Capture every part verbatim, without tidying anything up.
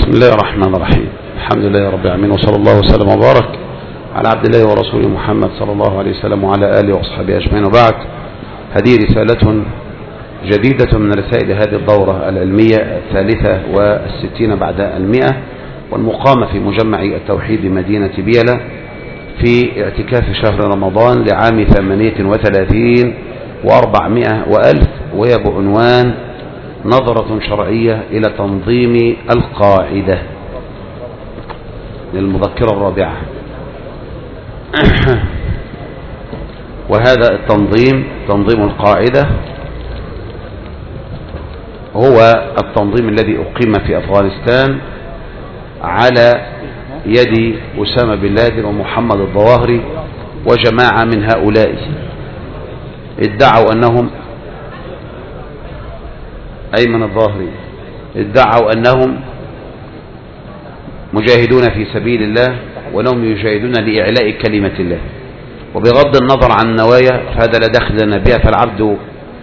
بسم الله الرحمن الرحيم. الحمد لله رب العالمين، وصلى الله وسلم وبارك على عبد الله ورسوله محمد صلى الله عليه وسلم وعلى آله وأصحابه أجمعين، وبعد. هذه رسالة جديدة من رسائل هذه الدورة العلمية الثالثة والستين بعد المئة، والمقامة في مجمع التوحيد بمدينة بيلة في اعتكاف شهر رمضان لعام ثمانية وثلاثين وأربعمائة وألف، وهي بعنوان نظرة شرعية إلى تنظيم القاعدة للمذكرة الرابعة. وهذا التنظيم، تنظيم القاعدة، هو التنظيم الذي أقيم في أفغانستان على يد أسامة بن لادن ومحمد الظواهري وجماعة من هؤلاء ادعوا أنهم أيمن الظاهري ادعوا أنهم مجاهدون في سبيل الله، وأنهم يجاهدون لإعلاء كلمة الله. وبغض النظر عن النوايا فهذا لا دخل لنا بها، فالعبد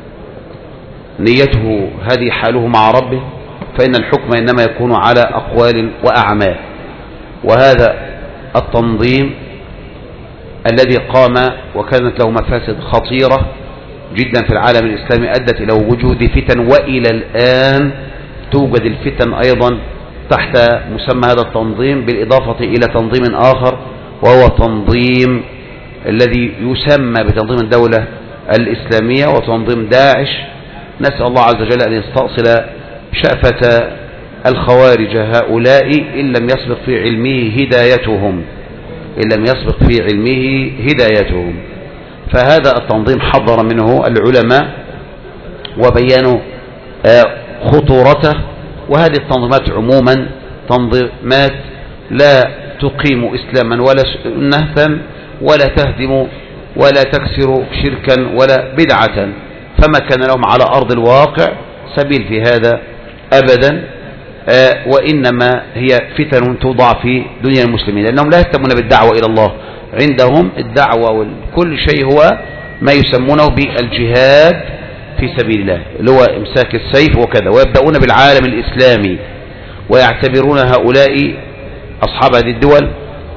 نيته هذه حاله مع ربه، فإن الحكم إنما يكون على أقوال وأعمال. وهذا التنظيم الذي قام وكانت له مفاسد خطيرة جدا في العالم الإسلامي أدت إلى وجود فتن، وإلى الآن توجد الفتن أيضا تحت مسمى هذا التنظيم، بالإضافة إلى تنظيم آخر وهو تنظيم الذي يسمى بتنظيم الدولة الإسلامية وتنظيم داعش. نسأل الله عز وجل أن يستأصل شأفة الخوارج هؤلاء إن لم يسبق في علمه هدايتهم إن لم يسبق في علمه هدايتهم. فهذا التنظيم حذر منه العلماء وبيانوا خطورته. وهذه التنظيمات عموما تنظيمات لا تقيم إسلاما ولا سنة ولا تهدم ولا تكسر شركا ولا بدعة، فما كان لهم على أرض الواقع سبيل في هذا أبدا، وإنما هي فتن توضع في دنيا المسلمين، لأنهم لا يهتمون بالدعوة إلى الله. عندهم الدعوة وكل شيء هو ما يسمونه بالجهاد في سبيل الله، اللي هو امساك السيف وكذا. ويبدأون بالعالم الإسلامي ويعتبرون هؤلاء أصحاب هذه الدول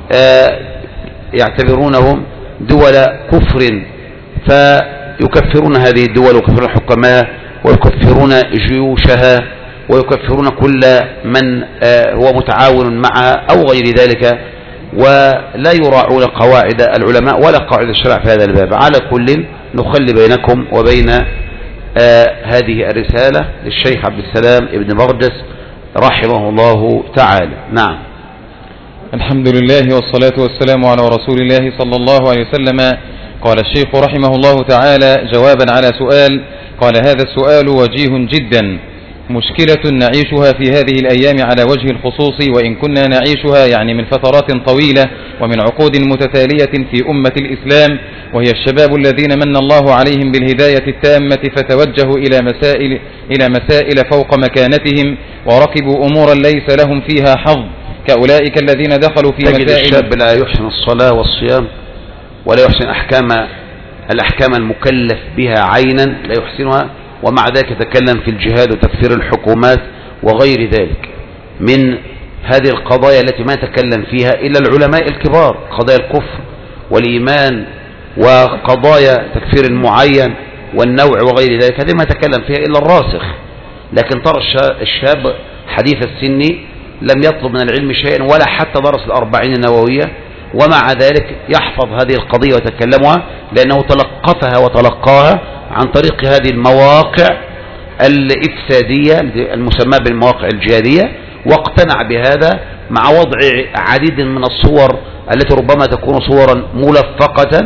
يعتبرونهم دول كفر، فيكفرون هذه الدول ويكفرون حكامها ويكفرون جيوشها ويكفرون كل من هو متعاون معها أو غير ذلك، ولا يراعون قواعد العلماء ولا قواعد الشرع في هذا الباب. على كل نخلي بينكم وبين آه هذه الرسالة للشيخ عبد السلام ابن برجس رحمه الله تعالى. نعم. الحمد لله والصلاة والسلام على رسول الله صلى الله عليه وسلم. قال الشيخ رحمه الله تعالى جوابا على سؤال، قال: هذا السؤال وجيه جدا، مشكلة نعيشها في هذه الأيام على وجه الخصوص، وإن كنا نعيشها يعني من فترات طويلة ومن عقود متتالية في أمة الإسلام، وهي الشباب الذين من الله عليهم بالهداية التامة فتوجهوا إلى مسائل, إلى مسائل فوق مكانتهم وركبوا أمورا ليس لهم فيها حظ، كأولئك الذين دخلوا في تجد مسائل. الشاب لا يحسن الصلاة والصيام ولا يحسن أحكام الأحكام المكلف بها عينا، لا يحسنها، ومع ذلك يتكلم في الجهاد وتكفير الحكومات وغير ذلك من هذه القضايا التي ما يتكلم فيها إلا العلماء الكبار، قضايا الكفر والإيمان وقضايا تكفير المعين والنوع وغير ذلك، هذه ما يتكلم فيها إلا الراسخ. لكن ترى الشاب حديث السن لم يطلب من العلم شيئا ولا حتى درس الأربعين النووية، ومع ذلك يحفظ هذه القضية ويتكلمها لأنه تلقفها وتلقاها عن طريق هذه المواقع الإفسادية المسمى بالمواقع الجهادية، واقتنع بهذا مع وضع عديد من الصور التي ربما تكون صورا ملفقة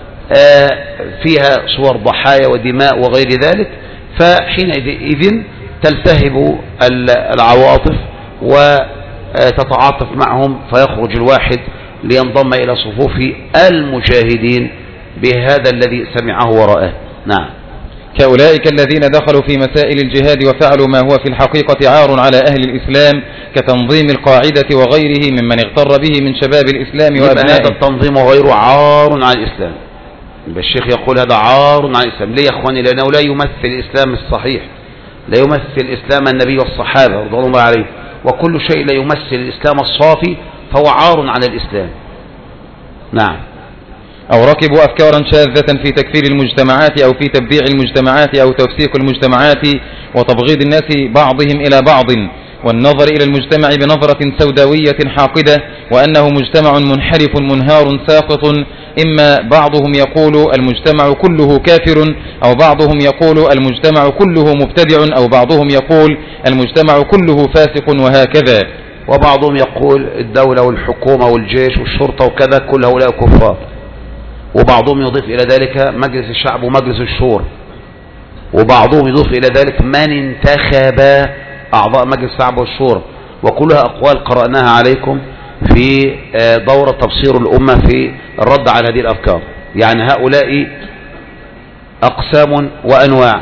فيها صور ضحايا ودماء وغير ذلك. فحينئذ تلتهب العواطف وتتعاطف معهم، فيخرج الواحد لينضم إلى صفوف المجاهدين بهذا الذي سمعه ورآه. نعم. كأولئك الذين دخلوا في مسائل الجهاد وفعلوا ما هو في الحقيقة عار على أهل الإسلام، كتنظيم القاعدة وغيره ممن اغتر به من شباب الإسلام وأبنائه. هذا التنظيم وغيره عار على الإسلام. الشيخ يقول هذا عار على الإسلام. ليه يا أخواني؟ لأنه لا يمثل الإسلام الصحيح، لا يمثل إسلام النبي والصحابة رضي الله عليهم، وكل شيء لا يمثل الإسلام الصافي فهو عار على الإسلام. نعم. أو ركبوا أفكارا شاذة في تكفير المجتمعات أو في تبديع المجتمعات أو تفسيق المجتمعات وتبغيض الناس بعضهم إلى بعض، والنظر إلى المجتمع بنظرة سوداوية حاقدة، وأنه مجتمع منحرف منهار ساقط، إما بعضهم يقول المجتمع كله كافر، أو بعضهم يقول المجتمع كله مبتدع، أو بعضهم يقول المجتمع كله فاسق، وهكذا. وبعضهم يقول الدولة والحكومة والجيش والشرطة وكذا كل هؤلاء كفار، وبعضهم يضيف إلى ذلك مجلس الشعب ومجلس الشورى، وبعضهم يضيف إلى ذلك من انتخب أعضاء مجلس الشعب والشورى، وكلها أقوال قرأناها عليكم في دورة تبصير الأمة في الرد على هذه الأفكار. يعني هؤلاء أقسام وأنواع،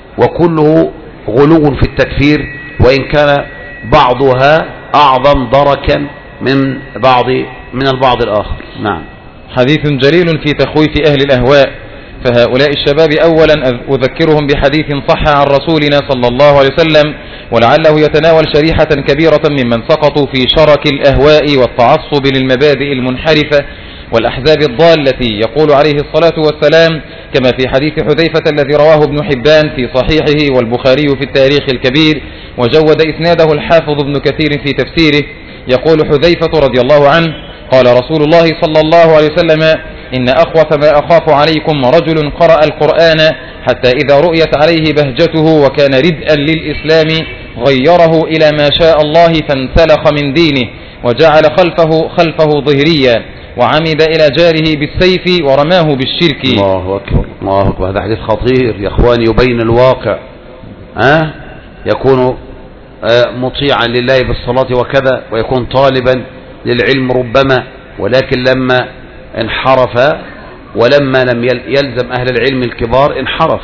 وكله غلو في التكفير، وإن كان بعضها أعظم دركا من بعض من البعض الآخر. نعم. حديث جليل في تخويف أهل الأهواء. فهؤلاء الشباب أولا أذكرهم بحديث صح عن رسولنا صلى الله عليه وسلم، ولعله يتناول شريحة كبيرة ممن سقطوا في شرك الأهواء والتعصب للمبادئ المنحرفة والأحزاب الضالة. يقول عليه الصلاة والسلام كما في حديث حذيفة الذي رواه ابن حبان في صحيحه والبخاري في التاريخ الكبير، وجود إسناده الحافظ ابن كثير في تفسيره، يقول حذيفة رضي الله عنه قال رسول الله صلى الله عليه وسلم: إن أخوف ما أخاف عليكم رجل قرأ القرآن حتى إذا رؤيت عليه بهجته وكان ردءا للإسلام غيره إلى ما شاء الله فانسلخ من دينه وجعل خلفه خلفه ظهريا وعمد إلى جاره بالسيف ورماه بالشرك. الله أكبر الله أكبر. هذا حديث خطير يا أخواني، يبين الواقع. أه؟ يكون أه مطيعا لله بالصلاة وكذا، ويكون طالبا للعلم ربما، ولكن لما انحرف ولما لم يلزم أهل العلم الكبار انحرف.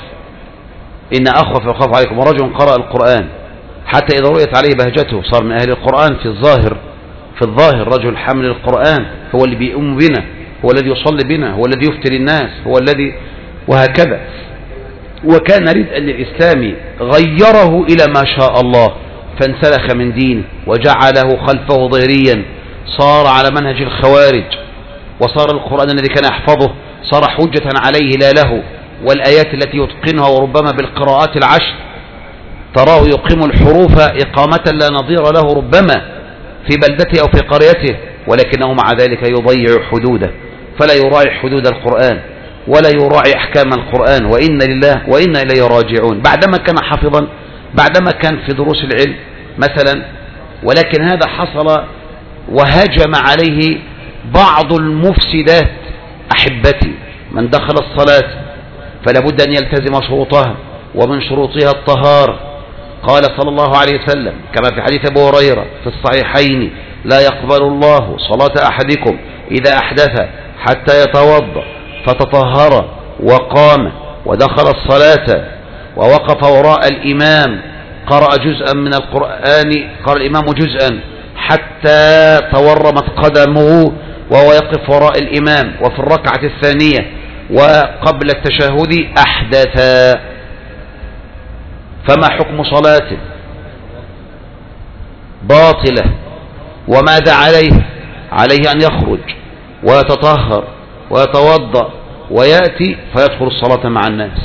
إن أخوف وخاف عليكم رجل قرأ القرآن حتى إذا رؤيت عليه بهجته صار من أهل القرآن في الظاهر. في الظاهر رجل حمل القرآن، هو اللي بيقوم بنا، هو الذي يصلي بنا، هو الذي يفتي الناس، هو الذي وهكذا. وكان ردءا للإسلام غيره إلى ما شاء الله فانسلخ من دينه وجعله خلفه ظهريا، صار على منهج الخوارج، وصار القرآن الذي كان يحفظه صار حجة عليه لا له، والآيات التي يتقنها وربما بالقراءات العشر تراه يقيم الحروف إقامة لا نظير له ربما في بلدته أو في قريته، ولكنه مع ذلك يضيع حدوده، فلا يراعي حدود القرآن ولا يراعي أحكام القرآن، وإن لله وإنا إليه راجعون. بعدما كان حافظا، بعدما كان في دروس العلم مثلا، ولكن هذا حصل وهجم عليه بعض المفسدات. أحبتي، من دخل الصلاة فلا بد أن يلتزم شروطها، ومن شروطها الطهارة. قال صلى الله عليه وسلم كما في حديث أبو هريرة في الصحيحين: لا يقبل الله صلاة أحدكم إذا أحدث حتى يتوضأ فتطهر وقام ودخل الصلاة ووقف وراء الإمام قرأ جزءا من القرآن، قرأ الإمام جزءا حتى تورمت قدمه وهو يقف وراء الإمام، وفي الركعة الثانية وقبل التشهد أحدثا، فما حكم صلاته؟ باطلة. وماذا عليه؟ عليه أن يخرج ويتطهر ويتوضأ ويأتي فيدخل الصلاة مع الناس.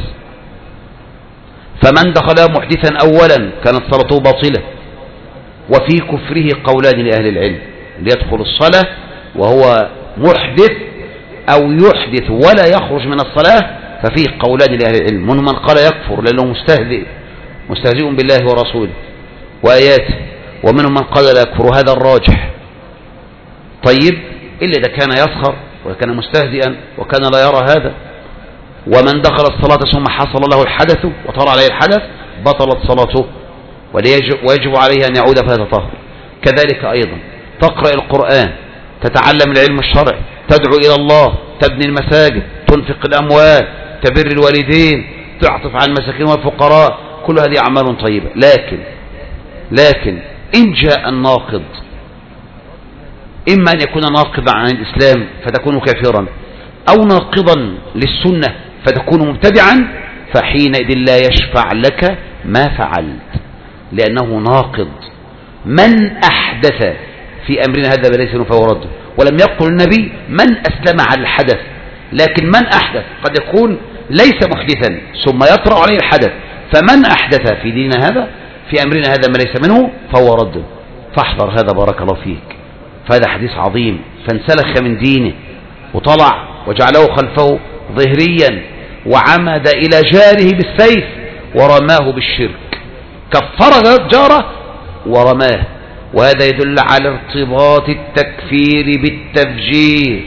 فمن دخل محدثا أولا كانت صلاته باطلة. وفي كفره قولان لأهل العلم: ليدخل الصلاة وهو محدث أو يحدث ولا يخرج من الصلاة، ففيه قولان لأهل العلم، منهم من قال يكفر لأنه مستهزئ مستهزئ بالله ورسوله وآياته، ومنهم من قال لا يكفر، هذا الراجح. طيب، إلا إذا كان يسخر وكان مستهزئا وكان لا يرى هذا. ومن دخل الصلاة ثم حصل له الحدث وطرأ عليه الحدث بطلت صلاته، ويجب عليه أن يعود فيتطهر. كذلك أيضا تقرأ القرآن، تتعلم العلم الشرعي، تدعو إلى الله، تبني المساجد، تنفق الأموال، تبر الوالدين، تعطف على المساكين والفقراء، كل هذه أعمال طيبة. لكن لكن إن جاء الناقض، إما أن يكون ناقضا عن الإسلام فتكون كافرا، أو ناقضا للسنة فتكون مبتدعا، فحينئذ لا يشفع لك ما فعلت، لأنه ناقض من أحدث في أمرنا هذا ما ليس منه فهو رد. ولم يقل النبي من أسلم على الحدث، لكن من أحدث قد يكون ليس محدثا ثم يطرأ عليه الحدث. فمن أحدث في ديننا هذا في أمرنا هذا ما ليس منه فهو رد. فاحذر هذا بارك الله فيك. فهذا حديث عظيم. فانسلخ من دينه وطلع وجعله خلفه ظهريا وعمد إلى جاره بالسيف ورماه بالشرك، كفر جاره ورماه. وهذا يدل على ارتباط التكفير بالتفجير،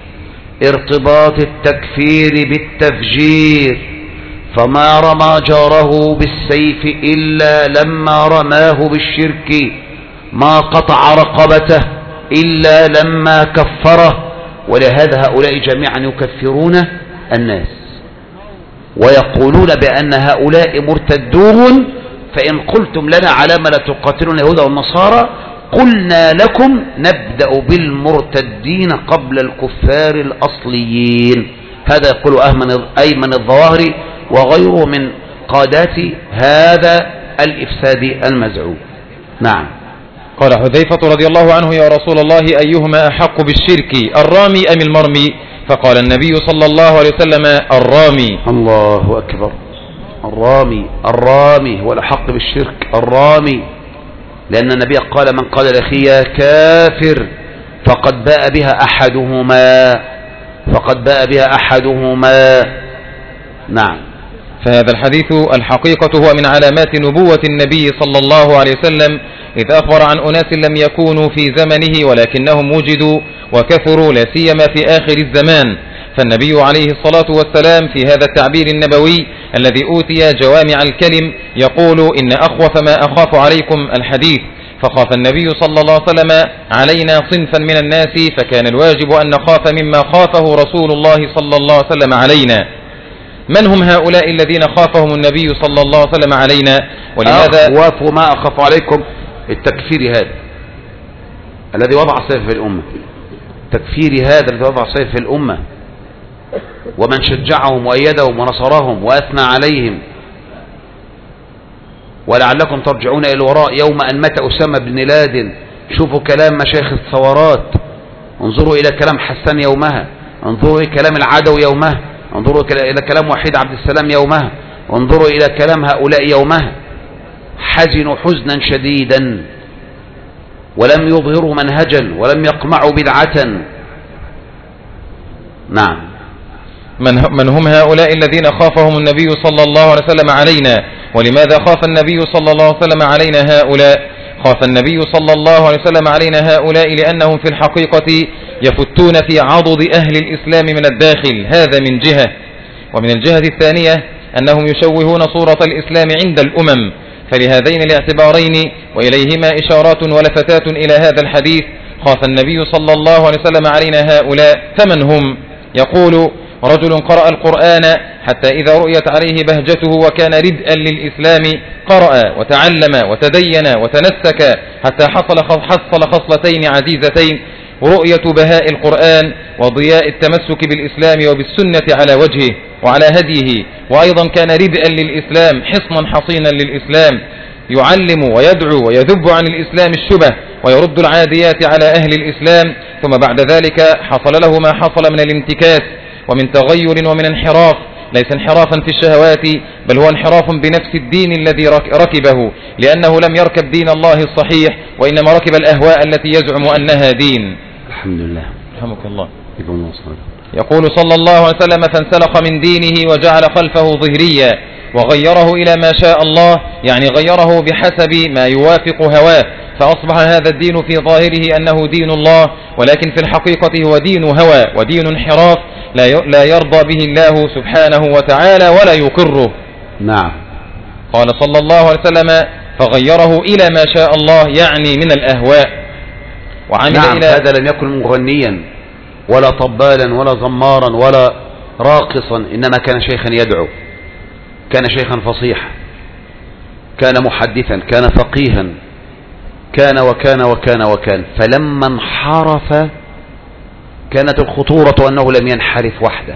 ارتباط التكفير بالتفجير. فما رمى جاره بالسيف إلا لما رماه بالشرك، ما قطع رقبته إلا لما كفره. ولهذا هؤلاء جميعا يكفرون الناس ويقولون بأن هؤلاء مرتدون. فإن قلتم لنا على ما لا تقاتلون اليهود والنصارى قلنا لكم نبدأ بالمرتدين قبل الكفار الأصليين. هذا يقول أيمن الظواهري وغيره من قادات هذا الإفساد المزعوم. نعم. قال حذيفة رضي الله عنه: يا رسول الله أيهما أحق بالشرك، الرامي أم المرمي؟ فقال النبي صلى الله عليه وسلم: الرامي. الله أكبر. الرامي الرامي هو الأحق بالشرك، الرامي، لأن النبي قال: من قال لأخيه كافر فقد باء بها أحدهما فقد باء بها أحدهما. نعم. فهذا الحديث الحقيقة هو من علامات نبوة النبي صلى الله عليه وسلم، إذ أخبر عن أناس لم يكونوا في زمنه ولكنهم وجدوا وكثروا، لا سيما في آخر الزمان. فالنبي عليه الصلاة والسلام في هذا التعبير النبوي الذي أوتي جوامع الكلم يقول: إن أخوف ما أخاف عليكم الحديث. فخاف النبي صلى الله عليه وسلم علينا صنفا من الناس، فكان الواجب أن نخاف مما خافه رسول الله صلى الله عليه وسلم علينا. من هم هؤلاء الذين خافهم النبي صلى الله عليه وسلم علينا؟ ولماذا أخوف ما أخاف عليكم التكفير هذا الذي وضع سيف في الأمة، تكفير هذا الذي وضع سيف في الأمة، ومن شجعهم وأيدهم ونصرهم وأثنى عليهم. ولعلكم ترجعون إلى الوراء يوم أن مات أسامة بن لادن، شوفوا كلام مشايخ الثورات، انظروا إلى كلام حسان يومها، انظروا إلى كلام العدو يومها، انظروا إلى كلام وحيد عبد السلام يومها، وانظروا إلى كلام هؤلاء يومها. حزنوا حزنا شديدا ولم يظهروا منهجا ولم يقمعوا بدعة. نعم. من, من هم هؤلاء الذين خافهم النبي صلى الله عليه وسلم علينا؟ ولماذا خاف النبي صلى الله عليه وسلم علينا هؤلاء؟ خاف النبي صلى الله عليه وسلم علينا هؤلاء لأنهم في الحقيقة يفتون في عضد أهل الإسلام من الداخل، هذا من جهة. ومن الجهة الثانية أنهم يشوهون صورة الإسلام عند الأمم. فلهذين الاعتبارين وإليهما إشارات ولفتات إلى هذا الحديث خاف النبي صلى الله عليه وسلم علينا هؤلاء. فمن هم؟ يقول: رجل قرأ القرآن حتى إذا رؤيت عليه بهجته وكان ردءا للإسلام قرأ وتعلم وتدين وتنسك حتى حصل حصل خصلتين عزيزتين: رؤية بهاء القرآن وضياء التمسك بالإسلام وبالسنة على وجهه وعلى هديه. وأيضا كان ردءا للإسلام، حصنا حصينا للإسلام، يعلم ويدعو ويذب عن الإسلام الشبه ويرد العاديات على أهل الإسلام. ثم بعد ذلك حصل له ما حصل من الانتكاس ومن تغير ومن انحراف، ليس انحرافا في الشهوات بل هو انحراف بنفس الدين الذي ركبه، لأنه لم يركب دين الله الصحيح وإنما ركب الأهواء التي يزعم أنها دين. الحمد لله. رحمك الله. يقول صلى الله عليه وسلم: فانسلخ من دينه وجعل خلفه ظهريا وغيره إلى ما شاء الله، يعني غيره بحسب ما يوافق هواه، فأصبح هذا الدين في ظاهره أنه دين الله، ولكن في الحقيقة هو دين هوى ودين انحراف لا يرضى به الله سبحانه وتعالى ولا يقره. نعم. قال صلى الله عليه وسلم: فغيره إلى ما شاء الله، يعني من الأهواء. وعمل نعم إلى هذا لم يكن مغنيا ولا طبالا ولا زمارا ولا راقصا، إنما كان شيخا يدعو، كان شيخا فصيحا، كان محدثا، كان فقيها، كان وكان وكان وكان. فلما انحرف كانت الخطورة أنه لم ينحرف وحده،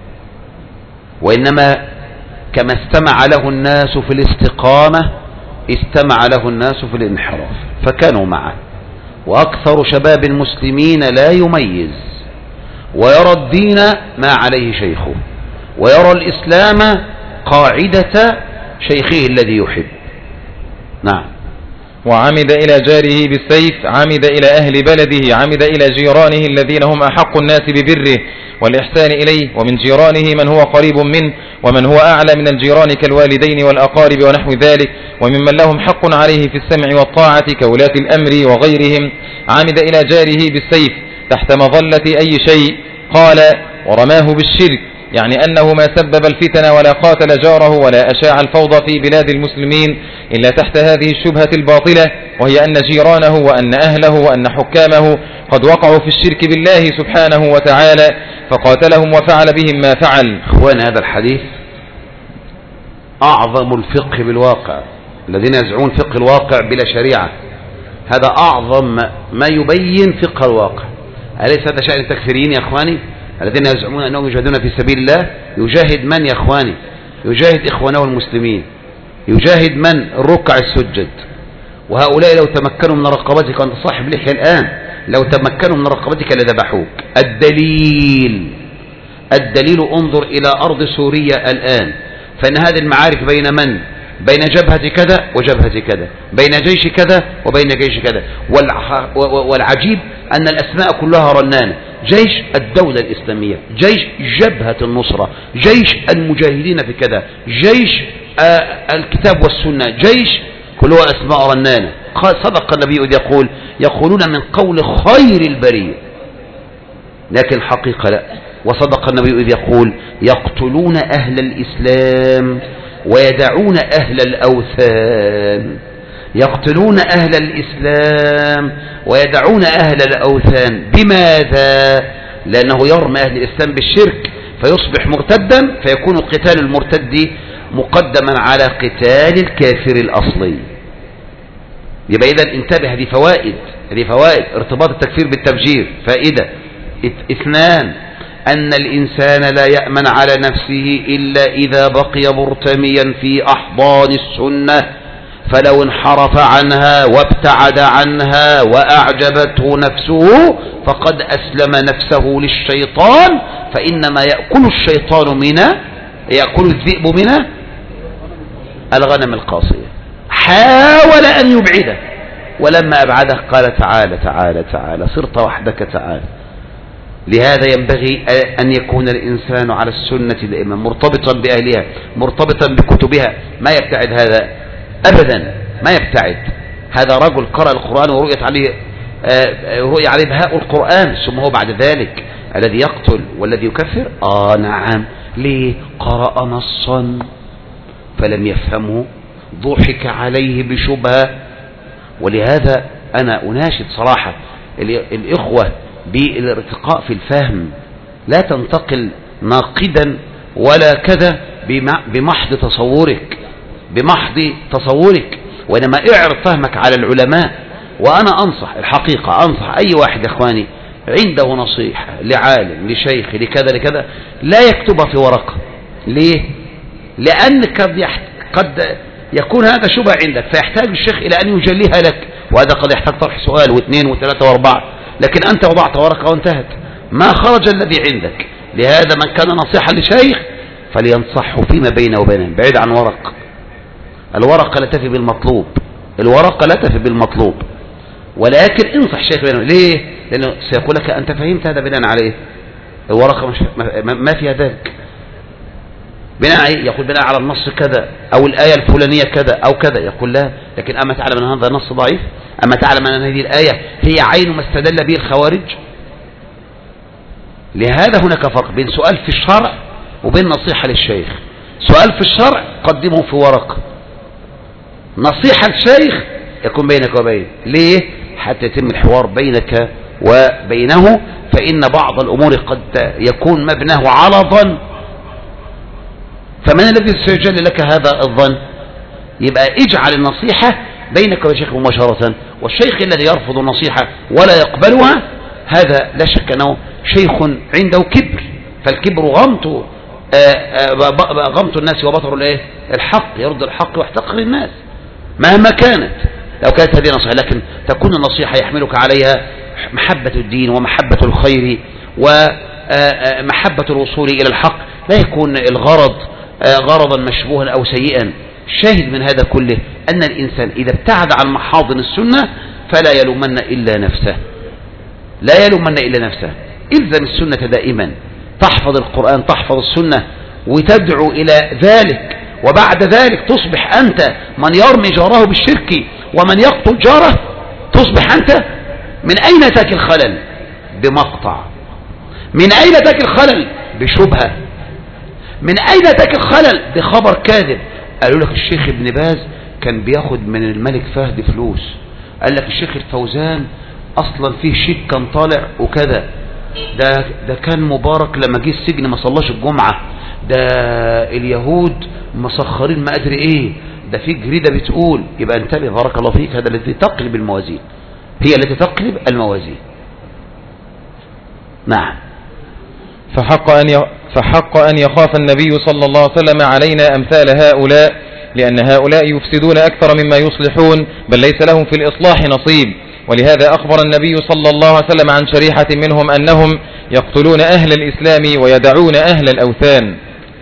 وإنما كما استمع له الناس في الاستقامة استمع له الناس في الانحراف فكانوا معه. وأكثر شباب المسلمين لا يميز ويرى الدين ما عليه شيخه، ويرى الإسلام قاعدة شيخه الذي يحب. نعم. وعمد إلى جاره بالسيف، عمد إلى أهل بلده، عمد إلى جيرانه الذين هم أحق الناس ببره والإحسان إليه، ومن جيرانه من هو قريب منه ومن هو أعلى من الجيران كالوالدين والأقارب ونحو ذلك، وممن لهم حق عليه في السمع والطاعة كولاة الأمر وغيرهم. عمد إلى جاره بالسيف تحت مظلة أي شيء، قال ورماه بالشرك، يعني أنه ما سبب الفتن ولا قاتل جاره ولا أشاع الفوضى في بلاد المسلمين إلا تحت هذه الشبهة الباطلة، وهي أن جيرانه وأن أهله وأن حكامه قد وقعوا في الشرك بالله سبحانه وتعالى فقاتلهم وفعل بهم ما فعل. أخوان، هذا الحديث أعظم الفقه بالواقع. الذين يزعمون فقه الواقع بلا شريعة، هذا أعظم ما يبين فقه الواقع. أليس هذا شأن التكفيريين يا أخواني الذين يزعمون أنهم يجاهدون في سبيل الله؟ يجاهد من يا أخواني؟ يجاهد إخوانه المسلمين، يجاهد من؟ الركع السجد. وهؤلاء لو تمكنوا من رقبتك وأنت صاحب لحية الآن، لو تمكنوا من رقبتك لذبحوك. الدليل الدليل انظر إلى أرض سوريا الآن، فإن هذه المعارك بين من؟ بين جبهة كذا وجبهة كذا، بين جيش كذا وبين جيش كذا. والعجيب أن الأسماء كلها رنانة: جيش الدولة الإسلامية، جيش جبهة النصرة، جيش المجاهدين في كذا، جيش آه الكتاب والسنة، جيش، كلها أسماء رنانة. صدق النبي إذ يقول: يقولون من قول خير البرية، لكن الحقيقة لا. وصدق النبي إذ يقول: يقتلون أهل الإسلام ويدعون أهل الأوثان. يقتلون أهل الإسلام ويدعون أهل الأوثان. بماذا؟ لأنه يرمى أهل الإسلام بالشرك فيصبح مرتدا، فيكون قتال المرتد مقدما على قتال الكافر الأصلي. يبقى إذن انتبه، هذه فوائد، هذه فوائد ارتباط التكفير بالتفجير. فائدة اثنان: أن الإنسان لا يأمن على نفسه إلا إذا بقي مرتميا في أحضان السنة، فلو انحرف عنها وابتعد عنها وأعجبته نفسه فقد أسلم نفسه للشيطان، فإنما يأكل الشيطان منه، يأكل الذئب منه الغنم القاصية. حاول أن يبعده، ولما أبعده قال: تعالى تعالى تعالى، صرت وحدك تعالى. لهذا ينبغي أن يكون الإنسان على السنة دائما مرتبطا بأهلها، مرتبطا بكتبها، ما يبتعد هذا أبدا، ما يبتعد. هذا رجل قرأ القرآن ورؤيت عليه رؤية عليه بهاء القرآن، ثم هو بعد ذلك الذي يقتل والذي يكفر. آه نعم. ليه؟ قرأ نصا فلم يفهمه، ضحك عليه بشبهة. ولهذا أنا أناشد صراحة الإخوة بالارتقاء في الفهم، لا تنتقل ناقدا ولا كذا بمحض تصورك، بمحض تصورك، وإنما اعرض فهمك على العلماء. وأنا أنصح الحقيقة، أنصح أي واحد يا إخواني عنده نصيحة لعالم لشيخ لكذا لكذا لا يكتبها في ورقة. ليه؟ لأن قد, قد يكون هذا شبه عندك فيحتاج الشيخ إلى أن يجليها لك، وهذا قد يحتاج طرح سؤال واثنين وثلاثة واربعة، لكن أنت وضعت ورقة وانتهت، ما خرج الذي عندك. لهذا من كان نصيحا لشيخ فلينصحه فيما بينه وبينه، بعيد عن ورق. الورقة لا تفي بالمطلوب، الورقة لا تفي بالمطلوب، ولكن انصح شيخ بينه. ليه؟ لأنه سيقول لك: أنت فهمت هذا بناء عليه؟ الورقة مش ما فيها ذلك. بناء عليه يقول بناء على النص كذا أو الآية الفلانية كذا أو كذا، يقول لا، لكن أما تعلم أن هذا نص ضعيف؟ أما تعلم أن هذه الآية هي عين ما استدل به الخوارج؟ لهذا هناك فرق بين سؤال في الشرع وبين نصيحة للشيخ. سؤال في الشرع قدمه في ورقة، نصيحة للشيخ يكون بينك وبينه. ليه؟ حتى يتم الحوار بينك وبينه، فإن بعض الأمور قد يكون مبناه على ظن، فمن الذي سيجل لك هذا الظن؟ يبقى اجعل النصيحة بينك وشيخ مباشرة، والشيخ الذي يرفض النصيحة ولا يقبلها هذا لا شك أنه شيخ عنده كبر، فالكبر غمط غمط الناس وبطر الايه؟ الحق، يرد الحق ويحتقر الناس. مهما كانت، لو كانت هذه نصيحة، لكن تكون النصيحة يحملك عليها محبة الدين ومحبة الخير ومحبة الوصول إلى الحق، لا يكون الغرض غرضا مشبوها أو سيئا. الشاهد من هذا كله أن الإنسان إذا ابتعد عن محاضن السنة فلا يلومن إلا نفسه، لا يلومن إلا نفسه. إلزم السنة دائما، تحفظ القرآن، تحفظ السنة، وتدعو إلى ذلك، وبعد ذلك تصبح أنت من يرمي جاره بالشرك ومن يقتل جاره، تصبح أنت من أين تأتي الخلل؟ بمقطع. من أين تأتي الخلل؟ بشبهة. من أين تأتي الخلل؟ بخبر كاذب. قالوا لك الشيخ ابن باز كان بياخد من الملك فهد فلوس، قال لك الشيخ الفوزان أصلا فيه شيك كان طالع وكذا، ده ده كان مبارك لما جه السجن ما صلاش الجمعة، ده اليهود مسخرين ما أدري إيه، ده في جريدة بتقول. يبقى انتبه بارك الله فيك، هذا الذي تقلب الموازين، هي التي تقلب الموازين. نعم. فحق أن فحق أن يخاف النبي صلى الله عليه وسلم علينا أمثال هؤلاء، لأن هؤلاء يفسدون أكثر مما يصلحون، بل ليس لهم في الإصلاح نصيب. ولهذا أخبر النبي صلى الله عليه وسلم عن شريحة منهم أنهم يقتلون أهل الإسلام ويدعون أهل الأوثان.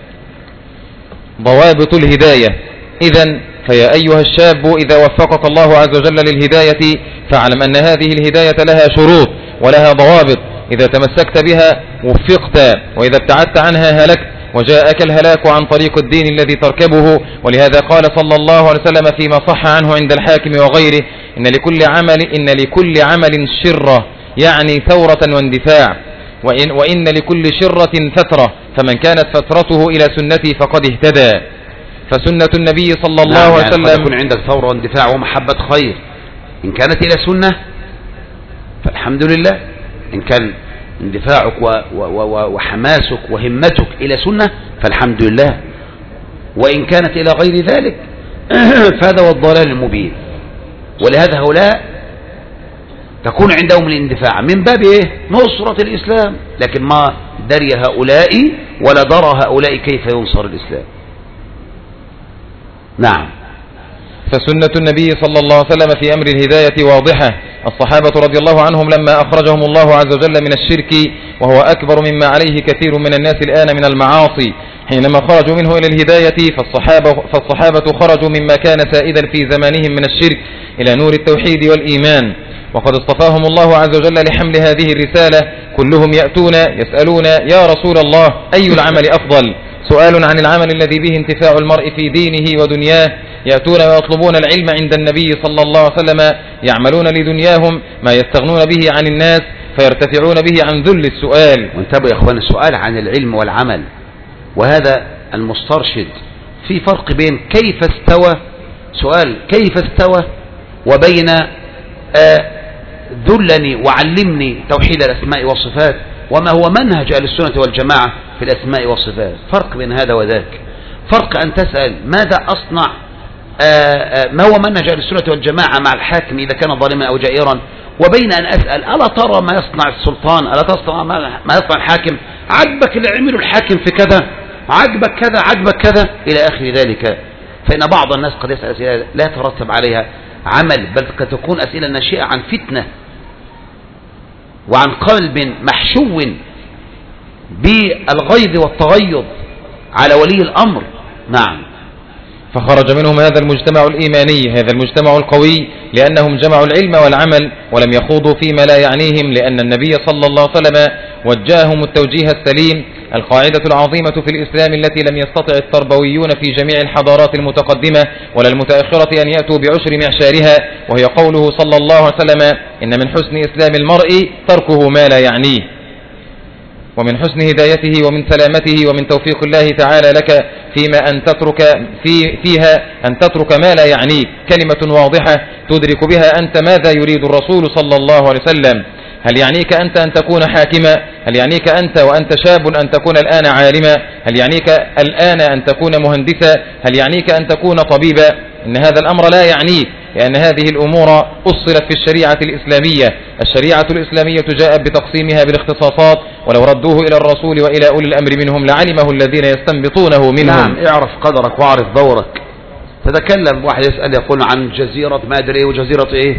ضوابط الهداية. إذن فيا أيها الشاب، إذا وفقك الله عز وجل للهداية فاعلم أن هذه الهداية لها شروط ولها ضوابط، إذا تمسكت بها وفقت، وإذا ابتعدت عنها هلكت، وجاءك الهلاك عن طريق الدين الذي تركبه. ولهذا قال صلى الله عليه وسلم فيما صح عنه عند الحاكم وغيره: إن لكل عمل إن لكل عمل شرة، يعني ثورة واندفاع، وإن, وإن لكل شرة فترة، فمن كانت فترته إلى سنتي فقد اهتدى. فسنة النبي صلى الله نعم، عليه وسلم يعني يكون عندك ثورة واندفاع ومحبة خير، إن كانت إلى سنة فالحمد لله، إن كان اندفاعك وحماسك وهمتك إلى سنة فالحمد لله، وإن كانت إلى غير ذلك فهذا هو الضلال المبين. ولهذا هؤلاء تكون عندهم الاندفاع من باب إيه؟ نصرة الإسلام، لكن ما دري هؤلاء ولا درى هؤلاء كيف ينصر الإسلام. نعم. فسنة النبي صلى الله عليه وسلم في أمر الهداية واضحة. الصحابة رضي الله عنهم لما أخرجهم الله عز وجل من الشرك، وهو أكبر مما عليه كثير من الناس الآن من المعاصي، حينما خرجوا منه إلى الهداية فالصحابة, فالصحابة خرجوا مما كان سائدا في زمانهم من الشرك إلى نور التوحيد والإيمان، وقد اصطفاهم الله عز وجل لحمل هذه الرسالة. كلهم يأتون يسألون: يا رسول الله، أي العمل أفضل؟ سؤال عن العمل الذي به انتفاع المرء في دينه ودنياه. يأتون ويطلبون العلم عند النبي صلى الله عليه وسلم، يعملون لدنياهم ما يستغنون به عن الناس، فيرتفعون به عن ذل السؤال. وانتبهوا يا اخوان، السؤال عن العلم والعمل، وهذا المسترشد في فرق بين كيف استوى، سؤال كيف استوى، وبين آه ذلني وعلمني توحيد الأسماء والصفات، وما هو منهج أهل السنة والجماعة في الأسماء والصفات. فرق بين هذا وذاك. فرق أن تسأل ماذا أصنع، آآ آآ ما هو منهج أهل السنة والجماعة مع الحاكم إذا كان ظالما أو جائرا، وبين أن أسأل ألا ترى ما يصنع السلطان، ألا تصنع ما يصنع الحاكم، عجبك اللي عمله الحاكم في كذا، عجبك كذا، عجبك كذا إلى آخر ذلك. فإن بعض الناس قد يسأل أسئلة لا يترتب عليها عمل، بل قد تكون أسئلة ناشئة عن فتنة وعن قلب محشو بالغيظ والتغيظ على ولي الأمر. نعم. فخرج منهم هذا المجتمع الإيماني، هذا المجتمع القوي، لأنهم جمعوا العلم والعمل ولم يخوضوا فيما لا يعنيهم، لأن النبي صلى الله عليه وسلم وجههم التوجيه السليم. القاعدة العظيمة في الإسلام التي لم يستطع التربويون في جميع الحضارات المتقدمة ولا المتأخرة أن يأتوا بعشر معشارها، وهي قوله صلى الله عليه وسلم: إن من حسن إسلام المرء تركه ما لا يعنيه. ومن حسن هدايته ومن سلامته ومن توفيق الله تعالى لك فيما أن تترك في فيها أن تترك ما لا يعنيك، كلمة واضحة تدرك بها أنت ماذا يريد الرسول صلى الله عليه وسلم. هل يعنيك أنت أن تكون حاكما؟ هل يعنيك أنت وأنت شاب أن تكون الآن عالما؟ هل يعنيك الآن أن تكون مهندسا؟ هل يعنيك أن تكون طبيبا؟ إن هذا الأمر لا يعنيك، لأن هذه الأمور أصلت في الشريعة الإسلامية. الشريعة الإسلامية جاءت بتقسيمها بالاختصاصات، ولو ردوه إلى الرسول وإلى أولي الأمر منهم لعلمه الذين يستنبطونه منهم. نعم، اعرف قدرك واعرف دورك. تتكلم واحد يسأل يقول عن جزيرة ما أدري إيه وجزيرة إيه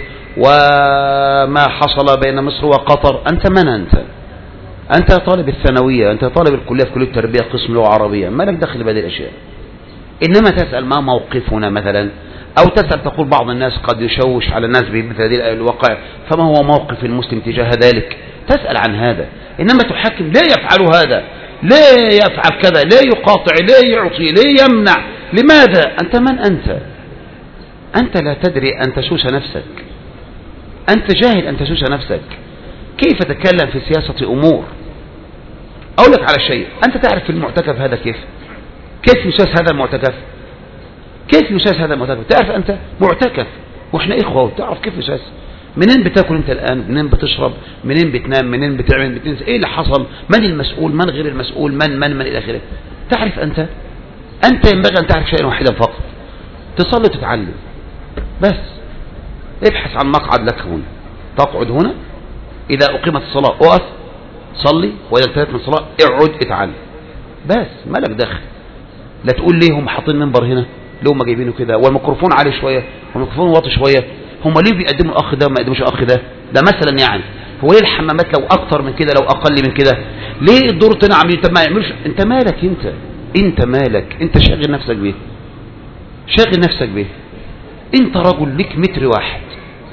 وما حصل بين مصر وقطر. أنت من أنت؟ أنت طالب الثانوية، أنت طالب الكلية في كلية التربية قسم لغة عربية، ما لك دخل بهذه الأشياء. إنما تسأل ما موقفنا مثلا، أو تسأل تقول بعض الناس قد يشوش على الناس بمثل هذه الواقع، فما هو موقف المسلم تجاه ذلك؟ تسأل عن هذا. إنما تحكم لا يفعل هذا، لا يفعل كذا، لا يقاطع، لا يعطي، لا يمنع. لماذا؟ أنت من أنت؟ أنت لا تدري أن تسوس نفسك، أنت جاهل أن تسوس نفسك. كيف تتكلم في سياسة أمور؟ أقول لك على شيء، أنت تعرف في المعتكف هذا كيف كيف يساس هذا المعتكف؟ كيف يساس هذا المعتكف؟ تعرف أنت معتكف وإحنا إخوة، تعرف كيف يساس؟ منين بتاكل أنت الآن؟ منين بتشرب؟ منين بتنام؟ منين بتعمل؟ بتنسى؟ إيه اللي حصل؟ من المسؤول؟ من غير المسؤول؟ من من من إلى آخره؟ تعرف أنت؟ أنت ينبغي أن تعرف شيئا واحدا فقط، تصلي وتتعلم بس. ابحث عن مقعد لك هنا، تقعد هنا، إذا أقيمت الصلاة أقف صلي، وإذا انتهت من الصلاة اقعد اتعلم بس. مالك دخل. لا تقول ليه هم حاطين منبر هنا، ليه هم جايبينه كده، والميكروفون عالي شوية والميكروفون واطي شوية، هم ليه بيقدموا الأخ ده وما يقدموش الأخ ده؟ ده مثلا يعني هو ليه الحمامات لو أكتر من كده، لو أقل من كده؟ ليه الدور تاني عاملين؟ طب ما يعملوش. أنت مالك أنت؟ أنت مالك؟ أنت شاغل نفسك بيه، شاغل نفسك بيه. أنت رجل لك متر واحد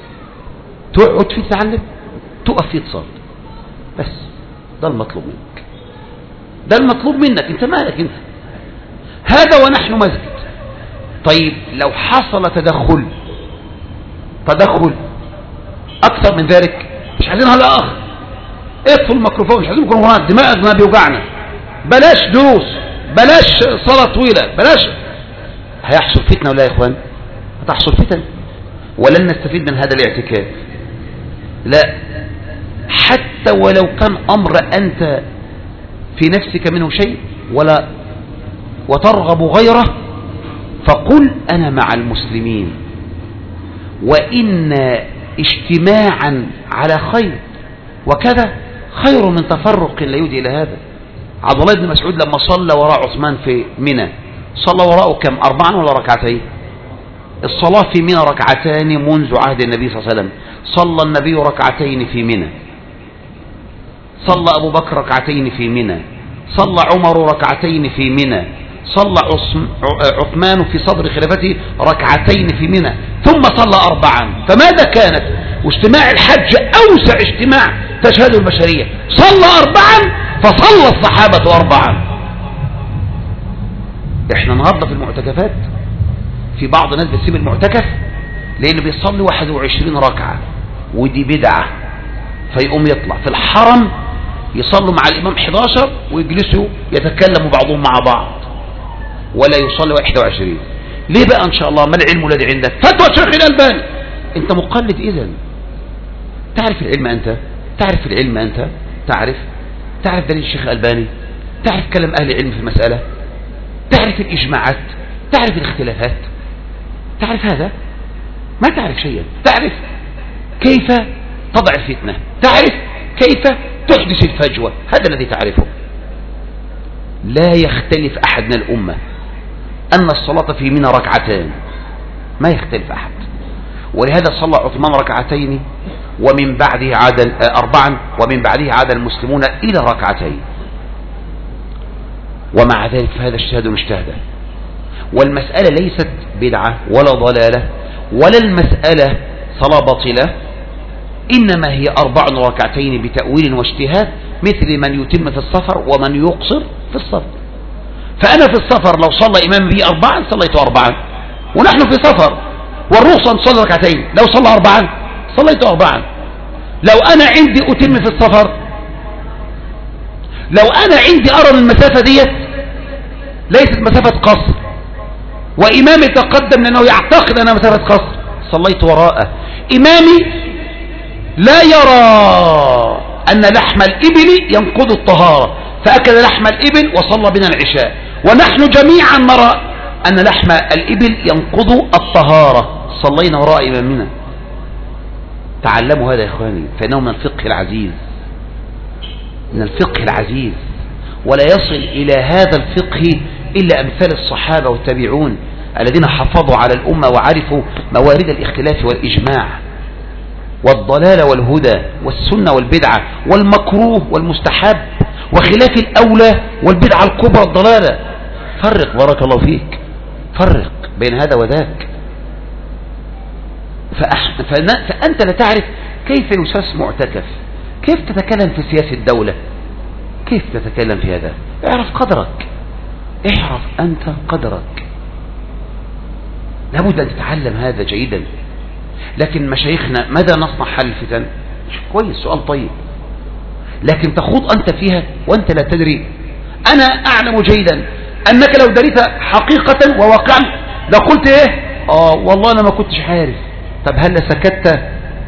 تقعد فيه تتعلم، تقف فيه تصلي بس. ده المطلوب منك، ده المطلوب منك. أنت مالك أنت؟ هذا ونحن مسجد. طيب لو حصل تدخل تدخل أكثر من ذلك، مش عايزين هلا أخ اطفوا الميكروفون، مش عايزين ميكروفونات، دماغنا بيوجعنا، بلاش دروس، بلاش صلاة طويلة، بلاش. هيحصل فتنة ولا يا إخوان؟ هتحصل فتن ولن نستفيد من هذا الاعتكاف. لا، حتى ولو كان أمر أنت في نفسك منه شيء ولا وترغب غيره، فقل أنا مع المسلمين، وإن اجتماعا على خير، وكذا خير من تفرق لا يودي إلى هذا. عبد الله بن مسعود لما صلى وراء عثمان في منى، صلى وراءه كم؟ أربعا ولا ركعتين؟ الصلاة في منى ركعتان منذ عهد النبي صلى الله عليه وسلم. صلى النبي ركعتين في منى، صلى أبو بكر ركعتين في منى، صلى عمر ركعتين في منى، صلى عثمان في صدر خلافته ركعتين في منى، ثم صلى أربعا. فماذا كانت؟ واجتماع الحج أوسع اجتماع تشهده البشرية، صلى أربعا فصلى الصحابة أربعا. احنا النهارده في المعتكفات في بعض الناس بتسيب المعتكف لأنه بيصلي واحد وعشرين ركعة، ودي بدعة، فيقوم يطلع في الحرم يصلوا مع الإمام احد عشر ويجلسوا يتكلموا بعضهم مع بعض، ولا يصلي واحد وعشرين. ليه بقى إن شاء الله؟ ما العلم الذي عندك؟ فتوى الشيخ الألباني. أنت مقلد إذن. تعرف العلم أنت؟ تعرف العلم أنت؟ تعرف تعرف دليل الشيخ الألباني؟ تعرف كلام أهل العلم في المسألة؟ تعرف الإجماعات؟ تعرف الاختلافات؟ تعرف هذا؟ ما تعرف شيئا. تعرف كيف تضع الفتنة، تعرف كيف تحدث الفجوة، هذا الذي تعرفه. لا يختلف أحد من الأمة أن الصلاة في منى ركعتان، ما يختلف أحد. ولهذا صلى عثمان ركعتين ومن بعده عاد أربعا، ومن بعده عاد المسلمون إلى ركعتين. ومع ذلك فهذا اجتهاد مجتهدا، والمسألة ليست بدعة ولا ضلالة ولا المسألة صلاة باطلة، إنما هي أربع ركعتين بتأويل واجتهاد، مثل من يتم في السفر ومن يقصر في السفر. فأنا في السفر لو صلى إمام بي أربعا صليت أربعا، ونحن في سفر والرخصة نصلي ركعتين، لو صلى أربعا صليت أربعا. لو أنا عندي أتم في السفر، لو أنا عندي أرى من المسافة ديت ليست مسافة قصر، وإمامي تقدم لأنه يعتقد أنها مسافة قصر، صليت وراءه. إمامي لا يرى أن لحم الإبل ينقض الطهارة، فأكل لحم الإبل وصلى بنا العشاء، ونحن جميعا نرى أن لحم الإبل ينقض الطهارة، صلينا وراء إمامنا. تعلموا هذا يا إخواني، فإنه من الفقه العزيز، من الفقه العزيز، ولا يصل إلى هذا الفقه إلا أمثال الصحابة والتابعون. الذين حافظوا على الأمة وعرفوا موارد الاختلاف والإجماع والضلال والهدى والسنة والبدعة والمكروه والمستحب وخلاف الأولى والبدعة الكبرى الضلالة. فرق بارك الله فيك، فرق بين هذا وذاك. فأنت لا تعرف كيف يساس معتكف، كيف تتكلم في سياسة الدولة، كيف تتكلم في هذا. اعرف قدرك، اعرف أنت قدرك، لابد أن تتعلم هذا جيدا. لكن مشايخنا ماذا نصنع حل الفتن؟ كويس، سؤال طيب، لكن تخوض أنت فيها وأنت لا تدري. أنا أعلم جيدا أنك لو دريت حقيقة وواقعا لقلت إيه؟ آه والله أنا ما كنتش عارف. طب هل سكت؟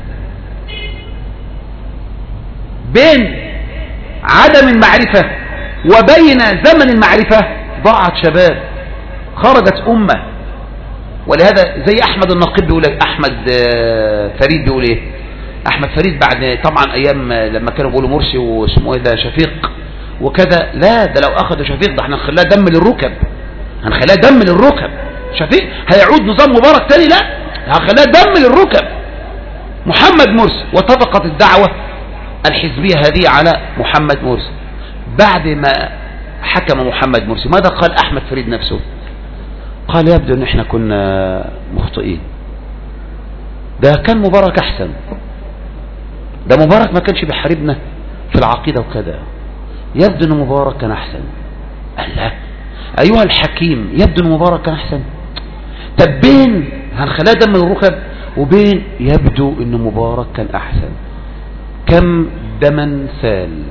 بين عدم المعرفة وبين زمن المعرفة ضاعت شباب، خرجت أمة. ولهذا زي أحمد النقيب بيقول لك، أحمد فريد بيقول إيه؟ أحمد فريد بعد طبعا أيام لما كانوا بيقولوا مرسي واسمه إيه ده شفيق وكذا، لا ده لو أخذوا شفيق ده احنا هنخليها دم للركب، هنخليها دم للركب. شفيق هيعود نظام مبارك تاني؟ لا، هنخليها دم للركب. محمد مرسي، وطبقت الدعوة الحزبية هذه على محمد مرسي. بعد ما حكم محمد مرسي ماذا قال أحمد فريد نفسه؟ قال يبدو ان احنا كنا مخطئين، ده كان مبارك احسن، ده مبارك ما كانش بيحاربنا في العقيدة وكذا، يبدو ان مبارك كان احسن. قال لا ايها الحكيم، يبدو ان مبارك كان احسن. طب بين هنخليها دم الركب وبين يبدو ان مبارك كان احسن، كم دما سال،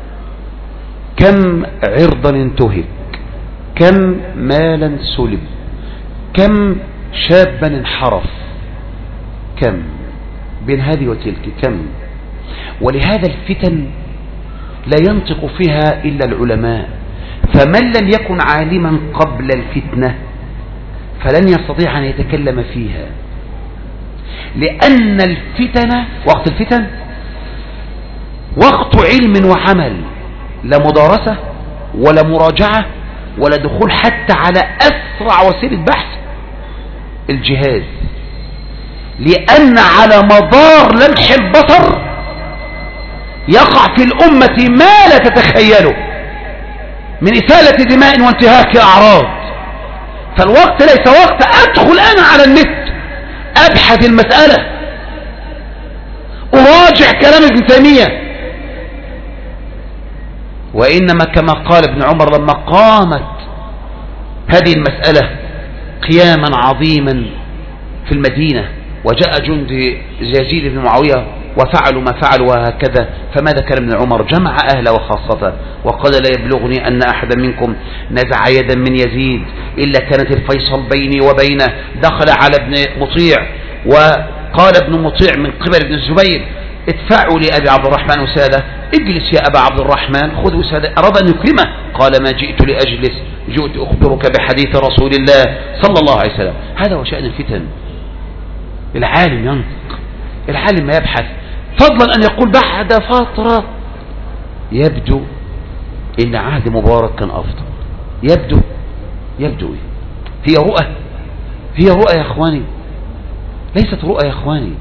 كم عرضا انتهك، كم مالا سلب، كم شابا انحرف، كم بين هذه وتلك، كم. ولهذا الفتن لا ينطق فيها إلا العلماء، فمن لم يكن عالما قبل الفتنة فلن يستطيع أن يتكلم فيها، لأن الفتن وقت الفتن وقت علم وعمل، لا مدارسة ولا مراجعة ولا دخول حتى على أسرع وسيلة بحث، الجهاز. لأن على مدار لمح البصر يقع في الأمة ما لا تتخيله من إسالة دماء وانتهاك أعراض. فالوقت ليس وقت أدخل أنا على النت أبحث المسألة، أراجع كلام ابن تيمية، وإنما كما قال ابن عمر لما قامت هذه المسألة قياما عظيما في المدينة وجاء جند يزيد بن معاوية وفعلوا ما فعلوا وهكذا، فماذا كان ابن عمر؟ جمع أهله وخاصته وقال لا يبلغني أن أحدا منكم نزع يدا من يزيد إلا كانت الفيصل بيني وبينه. دخل على ابن مطيع وقال ابن مطيع من قبل ابن الزبير ادفعوا لأبي عبد الرحمن وسادة، اجلس يا أبا عبد الرحمن خذ وسادة. أراد أن يكرمه، قال ما جئت لأجلس، جئت أخبرك بحديث رسول الله صلى الله عليه وسلم. هذا هو شأن الفتن. العالم ينطق، العالم ما يبحث، فضلا أن يقول بعد فترة يبدو إن عهد مبارك كان أفضل. يبدو يبدو إيه؟ هي رؤى، هي رؤى يا أخواني، ليست رؤى يا أخواني،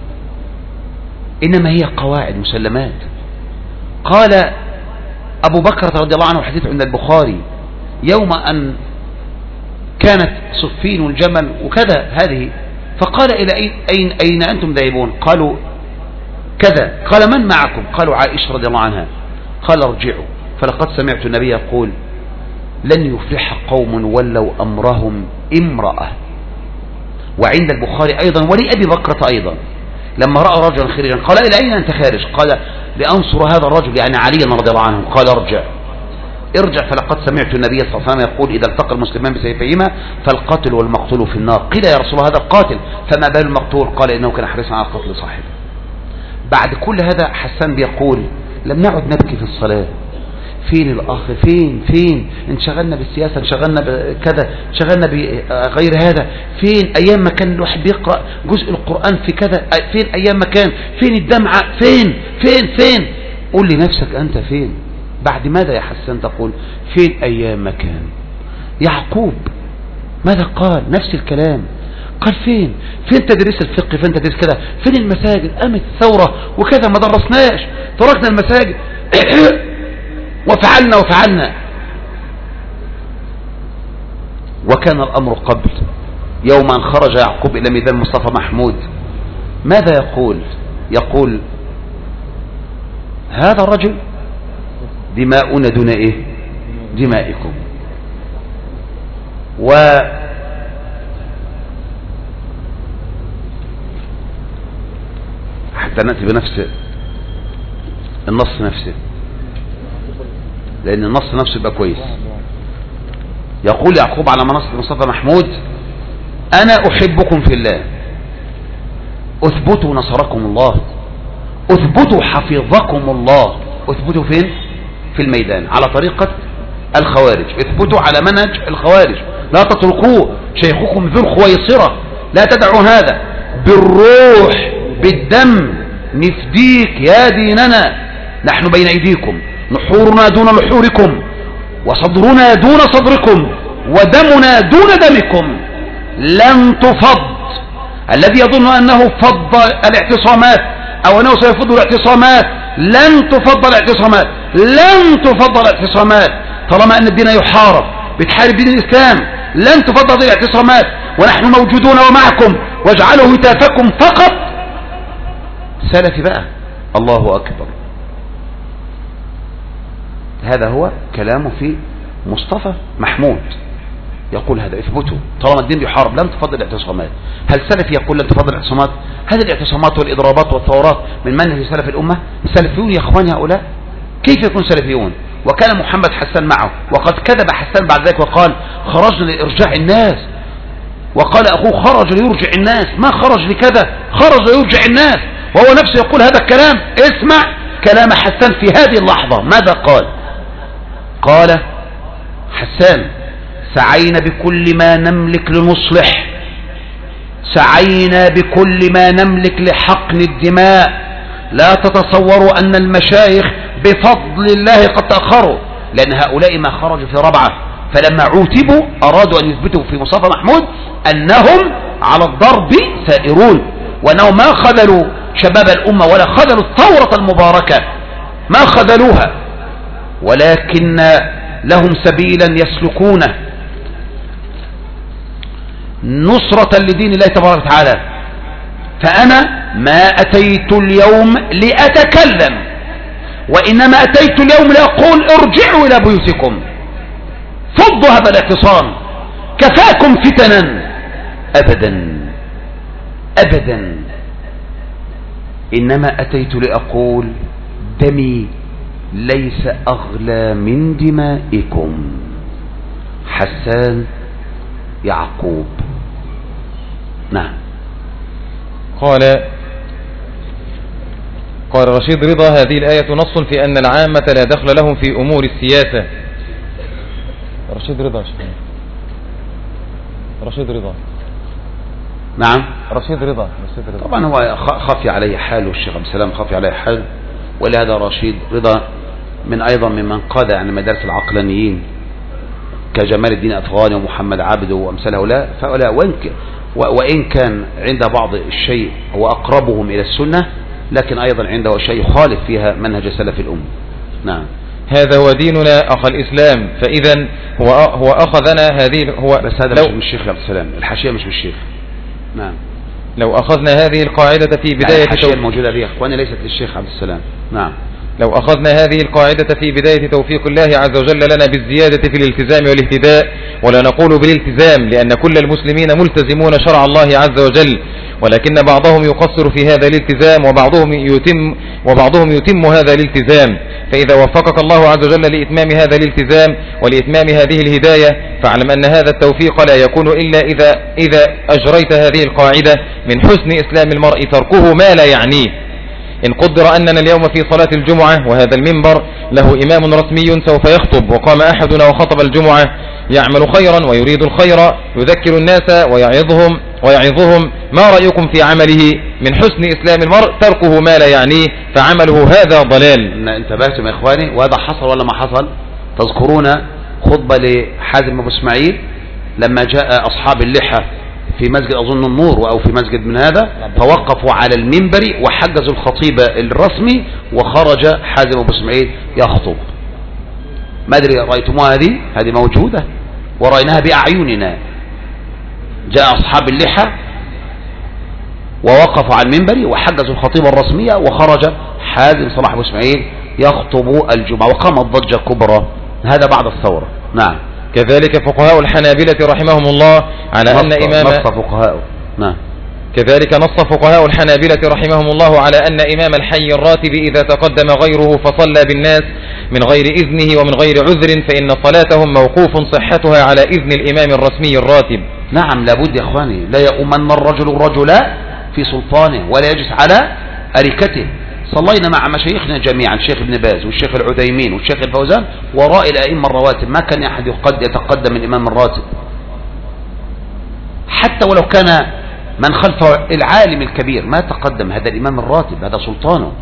إنما هي قواعد مسلمات. قال أبو بكر رضي الله عنه، حديث عند البخاري، يوم أن كانت صفين الجمل وكذا هذه، فقال إلى أين, أين, أين أنتم ذاهبون؟ قالوا كذا. قال من معكم؟ قالوا عائشة رضي الله عنها. قال ارجعوا فلقد سمعت النبي يقول لن يفلح قوم ولوا أمرهم امرأة. وعند البخاري أيضا ولأبي بكرة أيضا لما رأى رجلا خارجا قال إلى أين أنت خارج؟ قال لأنصر هذا الرجل يعني عليا رضي الله عنه. قال ارجع ارجع فلقد سمعت النبي صلى الله عليه وسلم يقول إذا التقى المسلمان بسيفيهما فالقاتل والمقتول في النار. قيل يا رسول الله هذا القاتل فما بال المقتول؟ قال إنه كان حريصا على قتل صاحبه. بعد كل هذا حسان بيقول لم نعد نبكي في الصلاة. فين الأخ؟ فين فين انشغلنا بالسياسة، انشغلنا بكذا، انشغلنا بغير هذا. فين أيام ما كان الواحد بيقرأ جزء القرآن في كذا؟ فين أيام ما كان؟ فين الدمعة؟ فين فين فين قول لنفسك أنت فين؟ بعد ماذا يا حسان تقول فين أيام ما كان؟ يعقوب ماذا قال؟ نفس الكلام. قال فين فين تدريس الفقه، فين تدريس كذا، فين المساجد؟ قامت الثورة وكذا، ما درسناش، تركنا المساجد وفعلنا وفعلنا. وكان الأمر قبل يوم أن خرج يعقوب إلى ميدان مصطفى محمود ماذا يقول؟ يقول هذا الرجل دماؤنا دون إيه؟ دمائكم. و حتى نأتي بنفس النص نفسه، لأن النص نفسه يبقى كويس. يقول يعقوب على منصة مصطفى محمود أنا أحبكم في الله، أثبتوا نصركم الله، أثبتوا حفظكم الله. أثبتوا فين؟ في الميدان على طريقة الخوارج، اثبتوا على منهج الخوارج، لا تتركوه شيخكم ذو الخويصرة، لا تدعوا هذا، بالروح بالدم نفديك يا ديننا، نحن بين أيديكم، نحورنا دون لحوركم، وصدرنا دون صدركم، ودمنا دون دمكم، لن تفض. الذي يظن أنه فض الاعتصامات أو أنه سيفض الاعتصامات، لن تفض الاعتصامات، لن تفض الاعتصامات طالما أن الدين يحارب، بتحارب دين الإسلام، لن تفض الاعتصامات، ونحن موجودون ومعكم، واجعلوا هتافكم فقط سلفي بقى. الله أكبر. هذا هو كلامه في مصطفى محمود، يقول هذا اثبتوا طالما الدين يحارب لن تفضل الاعتصامات. هل سلفي يقول لن تفضل الاعتصامات؟ هذه الاعتصامات والإضرابات والثورات من منهج سلف الأمة؟ سلفيون يا اخواني هؤلاء؟ كيف يكون سلفيون؟ وكان محمد حسان معه، وقد كذب حسان بعد ذلك وقال خرجنا لإرجاع الناس، وقال أخوه خرج ليرجع الناس، ما خرج لكذا، خرج ليرجع الناس، وهو نفسه يقول هذا الكلام. اسمع كلام حسان في هذه اللحظة ماذا قال. قال حسان سعينا بكل ما نملك لنصلح، سعينا بكل ما نملك لحقن الدماء، لا تتصوروا أن المشايخ بفضل الله قد تأخروا، لأن هؤلاء ما خرجوا في ربعة، فلما عوتبوا أرادوا أن يثبتوا في مصطفى محمود أنهم على الضرب سائرون، وأنهم ما خذلوا شباب الأمة ولا خذلوا الثورة المباركة، ما خذلوها، ولكن لهم سبيلا يسلكونه نصرة لدين الله تبارك وتعالى. فأنا ما أتيت اليوم لأتكلم، وإنما أتيت اليوم لأقول ارجعوا إلى بيوتكم، فضوا هذا الاعتصام، كفاكم فتنا. أبدا أبدا، إنما أتيت لأقول دمي ليس أغلى من دمائكم. حسان يعقوب. نعم. قال قال رشيد رضا هذه الآية نص في أن العامة لا دخل لهم في أمور السياسة. رشيد رضا رشيد رضا نعم رشيد رضا رشيد رضا طبعا هو خفي عليه حاله، الشيخ عبد السلام خفي عليه حاله، ولهذا رشيد رضا من أيضا ممن قاد عن مدارس العقلانيين كجمال الدين أفغاني ومحمد عبده وأمثال هؤلاء. فهؤلاء وإن كان عند بعض الشيء هو أقربهم إلى السنة، لكن أيضا عنده شيء يخالف فيها منهج سلف الأمة. نعم. هذا هو ديننا أخ الإسلام، فإذا هو هو أخذنا هذه هو بس هذا مش من الشيخ عبد السلام، الحاشية مش من الشيخ. نعم. لو أخذنا هذه القاعدة في بداية الحاشية الموجودة دي أخواني ليست للشيخ عبد السلام. نعم. لو أخذنا هذه القاعدة في بداية توفيق الله عز وجل لنا بالزيادة في الالتزام والاهتداء، ولا نقول بالالتزام لأن كل المسلمين ملتزمون شرع الله عز وجل، ولكن بعضهم يقصر في هذا الالتزام وبعضهم يتم وبعضهم يتم هذا الالتزام. فإذا وفقك الله عز وجل لإتمام هذا الالتزام ولإتمام هذه الهداية، فاعلم أن هذا التوفيق لا يكون إلا إذا إذا أجريت هذه القاعدة: من حسن إسلام المرء تركه ما لا يعنيه. إن قدر أننا اليوم في صلاة الجمعة وهذا المنبر له إمام رسمي سوف يخطب، وقام أحدنا وخطب الجمعة يعمل خيرا ويريد الخير، يذكر الناس ويعظهم ويعظهم ما رأيكم في عمله؟ من حسن إسلام المرء تركه ما لا يعنيه، فعمله هذا ضلال. انتبهتم يا إخواني؟ وهذا حصل ولا ما حصل؟ تذكرون خطبة لحازم أبو إسماعيل لما جاء أصحاب اللحى في مسجد أظن النور أو في مسجد من هذا، فوقفوا على المنبر وحجزوا الخطيب الرسمي وخرج حازم أبو إسماعيل يخطب. ما أدري رأيتموها هذه؟ هذه موجودة ورأيناها بأعيننا. جاء أصحاب اللحى ووقفوا على المنبر وحجزوا الخطيب الرسمية وخرج حازم صلاح أبو إسماعيل يخطب الجمعة وقامت ضجة كبرى. هذا بعد الثورة. نعم. كذلك فقهاء الحنابلة رحمهم الله على أن إمام نص فقهاء نعم كذلك نص فقهاء الحنابلة رحمهم الله على أن إمام الحي الراتب إذا تقدم غيره فصلى بالناس من غير إذنه ومن غير عذر فإن صلاتهم موقوف صحتها على إذن الإمام الرسمي الراتب. نعم لابد يا إخواني، لا يؤمن الرجل الرجل في سلطانه ولا يجلس على أريكته. صلينا مع مشايخنا جميعا، الشيخ ابن باز والشيخ العثيمين والشيخ الفوزان وراء الأئمة الرواتب، ما كان أحد يتقدم من الإمام الراتب حتى ولو كان من خلفه العالم الكبير، ما تقدم. هذا الإمام الراتب، هذا سلطانه.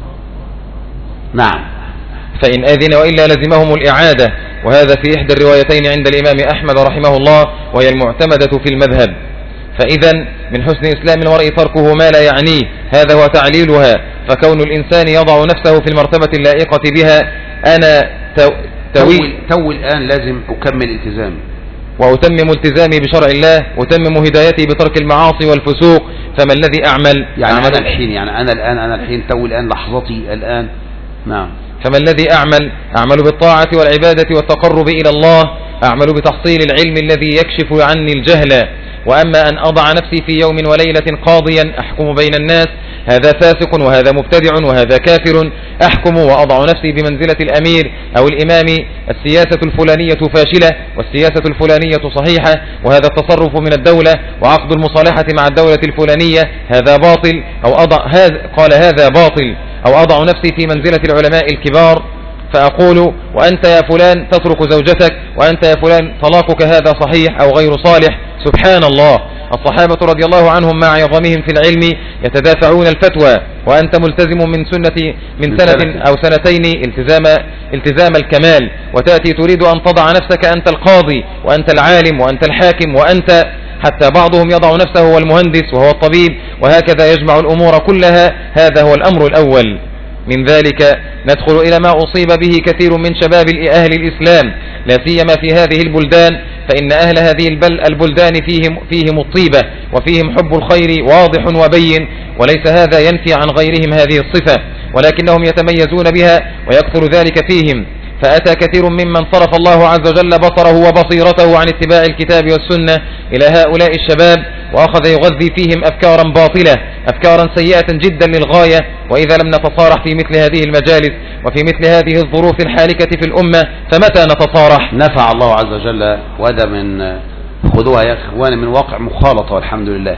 نعم. فإن أذن وإلا لزمهم الإعادة، وهذا في إحدى الروايتين عند الإمام أحمد رحمه الله وهي المعتمدة في المذهب. فإذا من حسن إسلام المرء تركه ما لا يعنيه، هذا هو تعليلها. فكون الإنسان يضع نفسه في المرتبة اللائقة بها. أنا توي تو الآن لازم أكمل التزامي وأتمم التزامي بشرع الله، أتمم هدايتي بترك المعاصي والفسوق. فما الذي أعمل؟ يعني أنا الحين يعني أنا الآن أنا الحين تو الآن لحظتي الآن. نعم. فما الذي أعمل؟ أعمل بالطاعة والعبادة والتقرب إلى الله، أعمل بتحصيل العلم الذي يكشف عني الجهل. وأما أن أضع نفسي في يوم وليلة قاضيا أحكم بين الناس، هذا فاسق وهذا مبتدع وهذا كافر. أحكم وأضع نفسي بمنزلة الأمير أو الإمام. السياسة الفلانية فاشلة والسياسة الفلانية صحيحة، وهذا التصرف من الدولة وعقد المصالحة مع الدولة الفلانية هذا باطل أو أضع هذا قال هذا باطل أو أضع نفسي في منزلة العلماء الكبار فأقول وأنت يا فلان تترك زوجتك، وأنت يا فلان طلاقك هذا صحيح أو غير صالح. سبحان الله، الصحابة رضي الله عنهم مع عظمهم في العلم يتدافعون الفتوى، وأنت ملتزم من سنة من سنة أو سنتين التزام التزام الكمال، وتأتي تريد أن تضع نفسك أنت القاضي وأنت العالم وأنت الحاكم وأنت حتى بعضهم يضع نفسه هو المهندس وهو الطبيب، وهكذا يجمع الأمور كلها. هذا هو الأمر الأول. من ذلك ندخل إلى ما أصيب به كثير من شباب أهل الإسلام لا سيما في هذه البلدان، فإن أهل هذه البلدان فيهم, فيهم الطيبة وفيهم حب الخير واضح وبين، وليس هذا ينفي عن غيرهم هذه الصفة، ولكنهم يتميزون بها ويكثر ذلك فيهم. فأتى كثير ممن صرف الله عز وجل بصره وبصيرته عن اتباع الكتاب والسنة إلى هؤلاء الشباب، وأخذ يغذي فيهم أفكارا باطلة، أفكارا سيئة جدا للغاية. وإذا لم نتصارح في مثل هذه المجالس وفي مثل هذه الظروف الحالكة في الأمة فمتى نتصارح؟ نفع الله عز وجل، وهذا من خذوها يا إخواني من واقع مخالطة والحمد لله.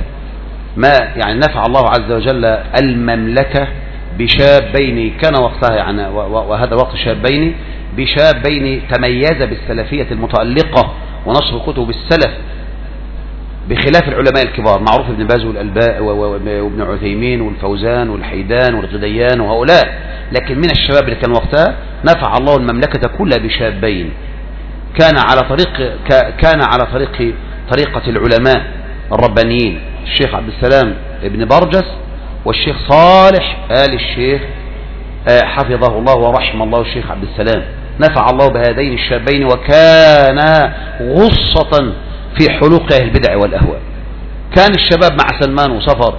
ما يعني نفع الله عز وجل المملكة بشابين كان وقتها يعني وهذا وقت شابين بشابين تميز بالسلفية المتألقة ونشر كتب السلف بخلاف العلماء الكبار، معروف ابن باز والألباء وابن عثيمين والفوزان والحيدان والغديان وهؤلاء. لكن من الشباب اللي كان وقتها نفع الله المملكة كلها بشابين كان على طريق كان على طريق طريقة العلماء الربانيين، الشيخ عبد السلام ابن برجس والشيخ صالح آل الشيخ حفظه الله ورحمه الله الشيخ عبد السلام. نفع الله بهذين الشابين وكان غصة في حلوق أهل البدع والأهواء. كان الشباب مع سلمان وصفر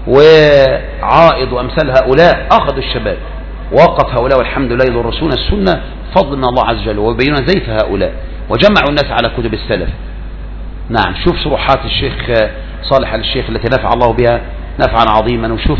وعائض وأمثال هؤلاء أخذوا الشباب، ووقف هؤلاء والحمد لله يدرسون السنة فضل من الله عز وجل ويبينون زيف هؤلاء، وجمعوا الناس على كتب السلف. نعم، شوف شروحات الشيخ صالح آل الشيخ التي نفع الله بها نفعا عظيما، وشوف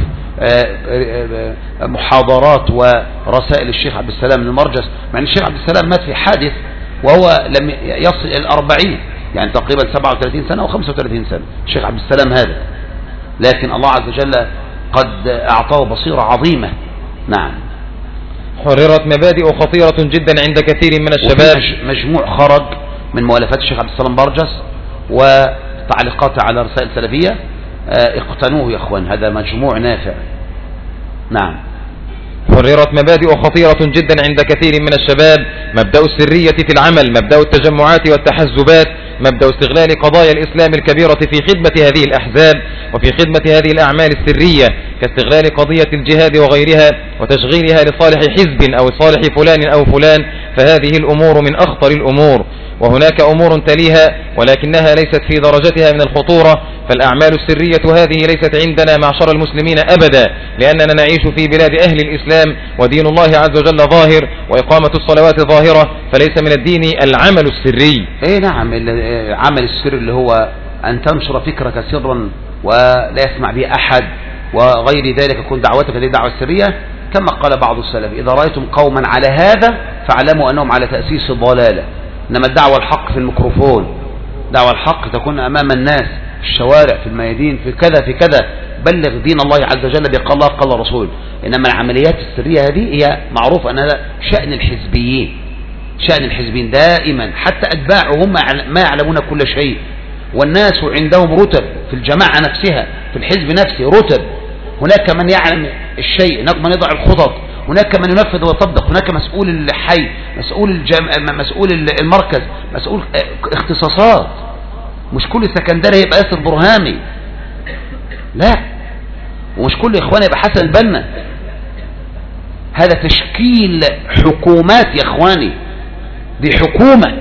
محاضرات ورسائل الشيخ عبد السلام المرجس، مع أن الشيخ عبد السلام مات في حادث وهو لم يصل إلى الأربعين، يعني تقريبا سبعة وثلاثين سنة أو خمسة وثلاثين سنة الشيخ عبد السلام هذا، لكن الله عز وجل قد أعطاه بصيرة عظيمة. نعم. حررت مبادئ خطيرة جدا عند كثير من الشباب. مجموع خرج من مؤلفات الشيخ عبد السلام برجس وتعليقات على رسائل سلفية، اقتنوه يا اخوان، هذا مجموع نافع. نعم. حررت مبادئ خطيرة جدا عند كثير من الشباب، مبدأ السرية في العمل، مبدأ التجمعات والتحزبات، مبدأ استغلال قضايا الإسلام الكبيرة في خدمة هذه الأحزاب وفي خدمة هذه الأعمال السرية كاستغلال قضية الجهاد وغيرها وتشغيلها لصالح حزب أو صالح فلان أو فلان، فهذه الأمور من أخطر الأمور. وهناك أمور تليها ولكنها ليست في درجتها من الخطورة، فالأعمال السرية هذه ليست عندنا معشر المسلمين أبدا، لأننا نعيش في بلاد أهل الإسلام ودين الله عز وجل ظاهر وإقامة الصلوات ظاهرة، فليس من الدين العمل السري. ايه نعم، العمل السري اللي هو أن تنشر فكرك سرا ولا يسمع به أحد وغير ذلك، يكون دعوتك هذه دعوة سرية. كما قال بعض السلف: إذا رأيتم قوما على هذا فاعلموا أنهم على تأسيس ضلالة. إنما الدعوة الحق في الميكروفون، دعوة الحق تكون أمام الناس في الشوارع، في الميادين، في كذا في كذا، بلغ دين الله عز وجل بقال الله قال رسول. إنما العمليات السرية هذه هي معروف أن هذا شأن الحزبيين، شأن الحزبيين دائما، حتى أتباعهم ما يعلمون كل شيء، والناس عندهم رتب في الجماعة نفسها، في الحزب نفسه رتب. هناك من يعلم الشيء، هناك من يضع الخطط، هناك من ينفذ ويطبق، هناك مسؤول الحي، مسؤول الجم... مسؤول المركز، مسؤول اختصاصات. مش كل سكندري يبقى ياسر برهامي، لا، ومش كل إخواني يبقى حسن البنا. هذا تشكيل حكومات يا إخواني، دي حكومة.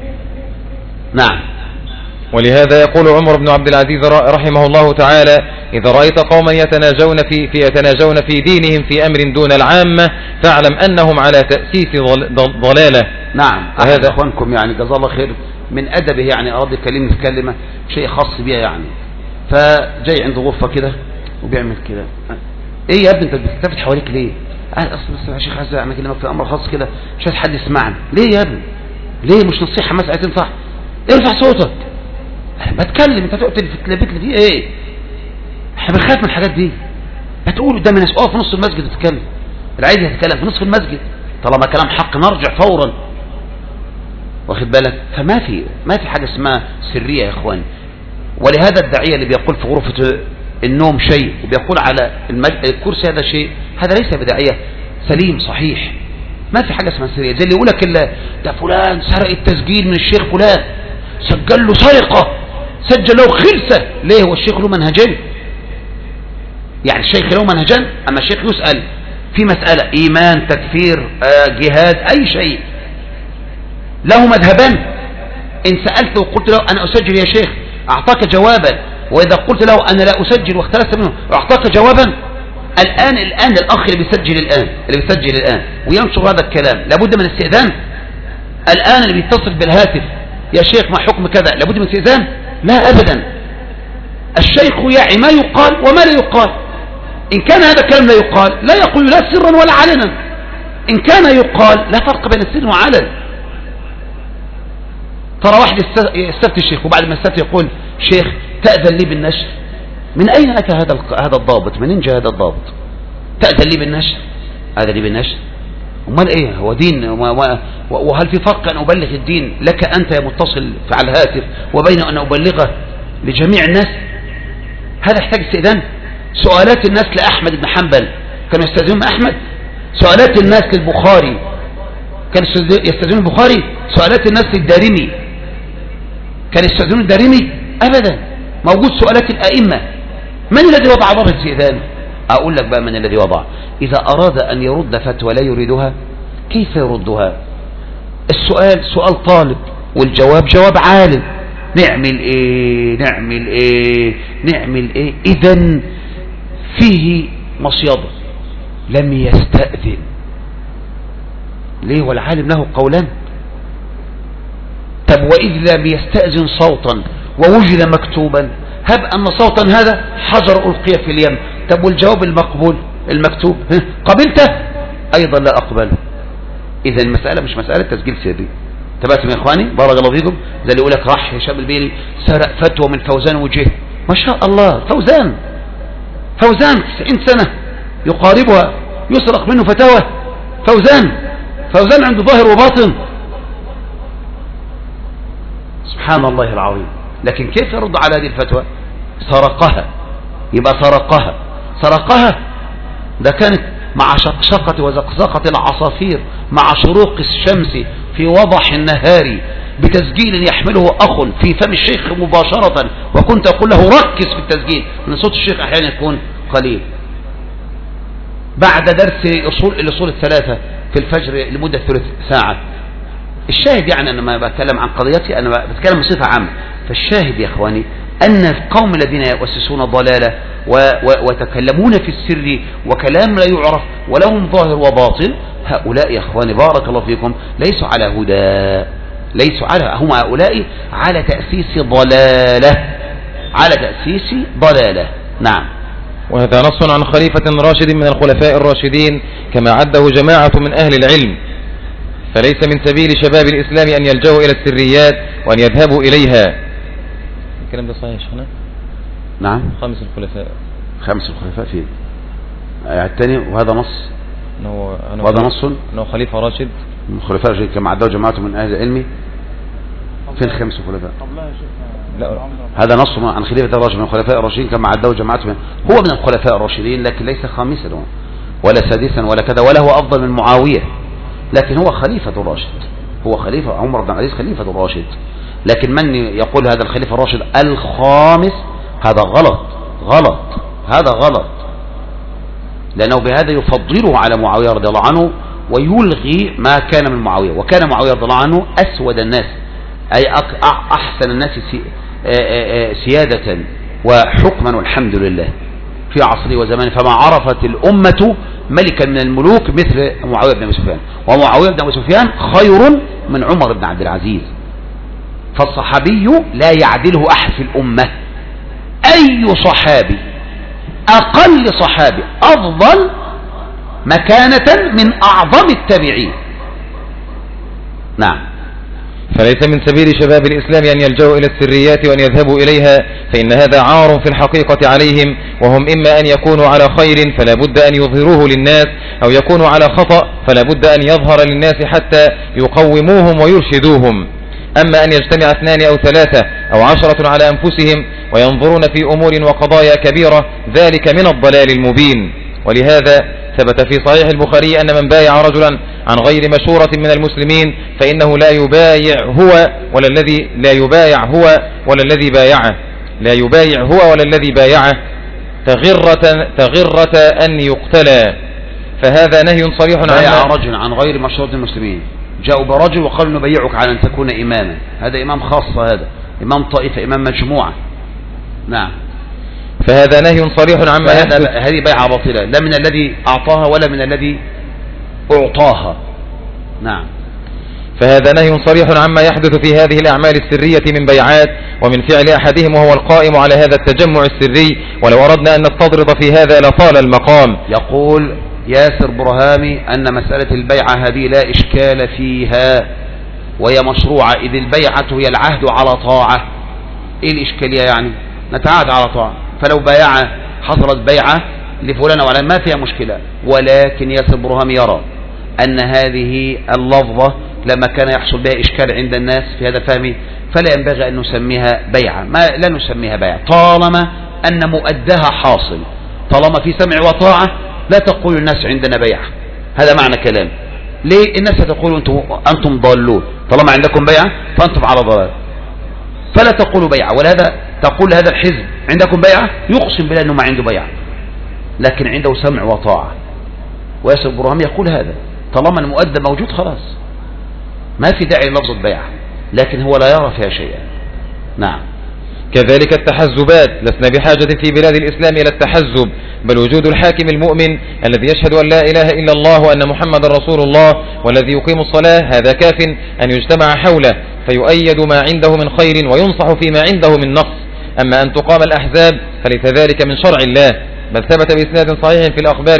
نعم. ولهذا يقول عمر بن عبد العزيز رحمه الله تعالى: إذا رأيت قوما يتناجون في, في يتناجون في دينهم في أمر دون العامة فاعلم أنهم على تأسيس ضلالة. نعم. وهذا أخوانكم يعني جزا الله خير من أدبه، يعني أراد يكلمني في كلمة شيء خاص بيها يعني، فجاي عنده غرفة كده وبيعمل كده: إيه يا ابني أنت بتلتفت حواليك ليه؟ قال: أصل بس يا شيخ عايز أنا أكلمك في أمر خاص كده، مش عايز حد يسمعني. ليه يا ابني؟ ليه؟ مش نصيحة مسألة تنفع؟ ارفع صوتك. أنا بتكلم، أنت تقعد تلبت لي دي إيه؟ احنا بنخاف من الحاجات دي. هتقول قدام الناس: اقف في نص المسجد تتكلم. العايز يتكلم في نصف المسجد، طالما كلام حق نرجع فورا، واخد بالك؟ فما في ما في حاجه اسمها سريه يا اخوان. ولهذا الداعيه اللي بيقول في غرفه النوم شيء وبيقول على الكرسي هذا شيء، هذا ليس بداعيه سليم صحيح. ما في حاجه اسمها سريه. زي اللي يقول لك ده فلان سرق التسجيل من الشيخ فلان، سجل له سرقه، سجل له خلسه. ليه؟ هو الشيخ له منهجين؟ يعني الشيخ له منهجان؟ أما الشيخ يسأل في مسألة إيمان، تكفير، جهاد، أي شيء، له مذهبان. إن سألته وقلت له أنا أسجل يا شيخ أعطاك جوابا، وإذا قلت له أنا لا أسجل واختلفت منه أعطاك جوابا. الآن الآن الأخ اللي بيسجل الآن اللي بيسجل الآن وينشر هذا الكلام لابد من استئذان. الآن اللي بيتصل بالهاتف: يا شيخ ما حكم كذا، لابد من استئذان؟ لا أبدا. الشيخ يعي ما يقال وما لا يقال. إن كان هذا الكلام لا يقال لا يقول لا سرا ولا علنا. إن كان يقال لا فرق بين السر وعلن. ترى واحد يستفتي الشيخ وبعد ما يستفتي يقول: شيخ تأذن لي بالنشر. من أين أتى هذا هذا الضابط؟ منين جاء هذا الضابط؟ تأذن لي بالنشر؟ هذا لي بالنشر؟ امال ايه؟ هو دين؟ وهل في فرق أن أبلغ الدين لك أنت يا متصل على الهاتف وبين أن أبلغه لجميع الناس؟ هذا يحتاج استئذان. سؤالات الناس لأحمد بن حنبل كانوا يستأذنون أحمد؟ سؤالات الناس للبخاري كانوا يستأذنون البخاري؟ سؤالات الناس للدارمي كانوا يستأذنون الدارمي؟ أبدا. موجود سؤالات الأئمة. من الذي وضع باب الاستئذان؟ أقول لك بقى من الذي وضع. إذا أراد أن يرد فتوى لا يريدها كيف يردها؟ السؤال سؤال طالب والجواب جواب عالم. نعمل ايه نعمل ايه نعمل ايه؟ اذن فيه مصيدة. لم يستأذن. ليه؟ والعالم له قولان. طب وإذ لم يستأذن صوتا ووجد مكتوبا، هب أن صوتا هذا حجر ألقي في اليم. طب والجواب المقبول المكتوب قبلته؟ أيضا لا أقبله. إذا المسألة مش مسألة تسجيل سري. تبعتم يا إخواني بارك الله فيكم. زي اللي يقول لك راح هشام البيلي سرق فتوى من فوزان وجه. ما شاء الله، فوزان فوزان تسعين سنة يقاربها يسرق منه فتاوى. فوزان فوزان عنده ظاهر وباطن، سبحان الله العظيم. لكن كيف يرد على هذه الفتوى؟ سرقها. يبقى سرقها سرقها ده كانت مع شقشقة وزقزقة العصافير، مع شروق الشمس في وضح النهار، بتسجيل يحمله أخ في فم الشيخ مباشرة، وكنت أقول له ركز في التسجيل، من صوت الشيخ أحيانا يكون قليل. بعد درس أصول الأصول الثلاثة في الفجر لمدة ثلث ساعة. الشاهد يعني أنا ما بتكلم عن قضيتي، أنا بتكلم بصفة عامة. فالشاهد يا إخواني أن القوم الذين يؤسسون ضلالة ويتكلمون في السر وكلام لا يعرف ولهم ظاهر وباطل، هؤلاء يا إخواني بارك الله فيكم ليسوا على هدى، ليسوا على، هم هؤلاء على تأسيس ضلالة، على تأسيس ضلالة. نعم. وهذا نص عن خليفة راشد من الخلفاء الراشدين كما عده جماعة من أهل العلم، فليس من سبيل شباب الإسلام أن يلجأوا إلى السريات وأن يذهبوا إليها. الكلام ده صحيح شيخنا؟ نعم. خمس الخلفاء. خمس الخلفاء فيه الثاني، وهذا نص، وهذا نص أنه خليفة راشد من الخلفاء الراشدين كما عده جماعة من أهل العلم. فين خمس الخلفاء؟ لا، هذا نص عن خليفة الراشد من الخلفاء الراشدين كما عده جماعة من، هو من الخلفاء الراشدين لكن ليس خامسا ولا سادسا ولا كذا، ولا هو أفضل من معاوية، لكن هو خليفة الراشد، هو خليفة عمر بن عبد العزيز خليفة الراشد. لكن من يقول هذا الخليفة الراشد الخامس هذا غلط، غلط، هذا غلط، لأنه بهذا يفضله على معاوية رضي الله عنه ويلغي ما كان من معاوية. وكان معاوية رضي الله عنه أسود الناس، أي أحسن الناس سيادة وحكما والحمد لله في عصره وزمانه، فما عرفت الأمة ملكا من الملوك مثل معاوية بن أبي سفيان، ومعاوية بن أبي سفيان خير من عمر بن عبد العزيز، فالصحابي لا يعدله أحد في الأمة. أي صحابي أقل صحابي أفضل مكانة من أعظم التابعين. نعم. فليس من سبيل شباب الإسلام أن يلجأوا إلى السريات وأن يذهبوا إليها، فإن هذا عار في الحقيقة عليهم، وهم إما أن يكونوا على خير فلا بد أن يظهروه للناس، أو يكونوا على خطأ فلا بد أن يظهر للناس حتى يقوموهم ويرشدوهم. أما أن يجتمع اثنان أو ثلاثة أو عشرة على أنفسهم وينظرون في أمور وقضايا كبيرة، ذلك من الضلال المبين. ولهذا ثبت في صحيح البخاري أن من بايع رجلا عن غير مشورة من المسلمين فإنه لا يبايع هو ولا الذي لا يبايع هو ولا الذي بايعه، لا يبايع هو ولا الذي بايعه تغرة, تغرة أن يقتلى. فهذا نهي صريح عن بايع رجل عن غير مشورة المسلمين، جاءوا برجل وقالوا نبيعك على أن تكون إماما، هذا إمام خاصة، هذا إمام طائفة، إمام مجموعة. نعم. فهذا نهي صريح عما يحدث. هذه بيعة باطلة، لا من الذي أعطاها ولا من الذي أعطاها. نعم. فهذا نهي صريح عما يحدث في هذه الأعمال السرية من بيعات ومن فعل أحدهم وهو القائم على هذا التجمع السري، ولو أردنا أن نستطرد في هذا لطال المقام. يقول ياسر برهامي أن مسألة البيعة هذه لا إشكال فيها وهي مشروعة، إذ البيعة هي العهد على طاعة. إيه الإشكالية يعني؟ نتعاهد على طاعة، فلو بايع حصلت بيعة لفلان وعلان ما فيها مشكلة، ولكن ياسر برهامي يرى أن هذه اللفظة لما كان يحصل بها إشكال عند الناس في هذا الفهم فلا ينبغي أن نسميها بيعة، ما لا نسميها بيعة طالما أن مؤدها حاصل، طالما في سمع وطاعة لا تقول الناس عندنا بيعة، هذا معنى كلام. ليه الناس تقول أنتم, أنتم ضالون، طالما عندكم بيعة فأنتم على ضلال، فلا تقولوا بيعة. ولهذا تقول هذا الحزب عندكم بيعة، يقسم بالله أنه ما عنده بيعة، لكن عنده سمع وطاعة. وياسر برهامي يقول هذا طالما المؤدى موجود خلاص ما في داعي للفظ بيعة، لكن هو لا يرى فيها شيئا. نعم. كذلك التحزبات، لسنا بحاجة في بلاد الإسلام إلى التحزب، بل وجود الحاكم المؤمن الذي يشهد أن لا إله إلا الله وأن محمد رسول الله والذي يقيم الصلاة، هذا كاف أن يجتمع حوله فيؤيد ما عنده من خير وينصح فيما عنده من نقص. أما أن تقام الأحزاب فليس ذلك من شرع الله، بل ثبت بإسناد صحيح في الأخبار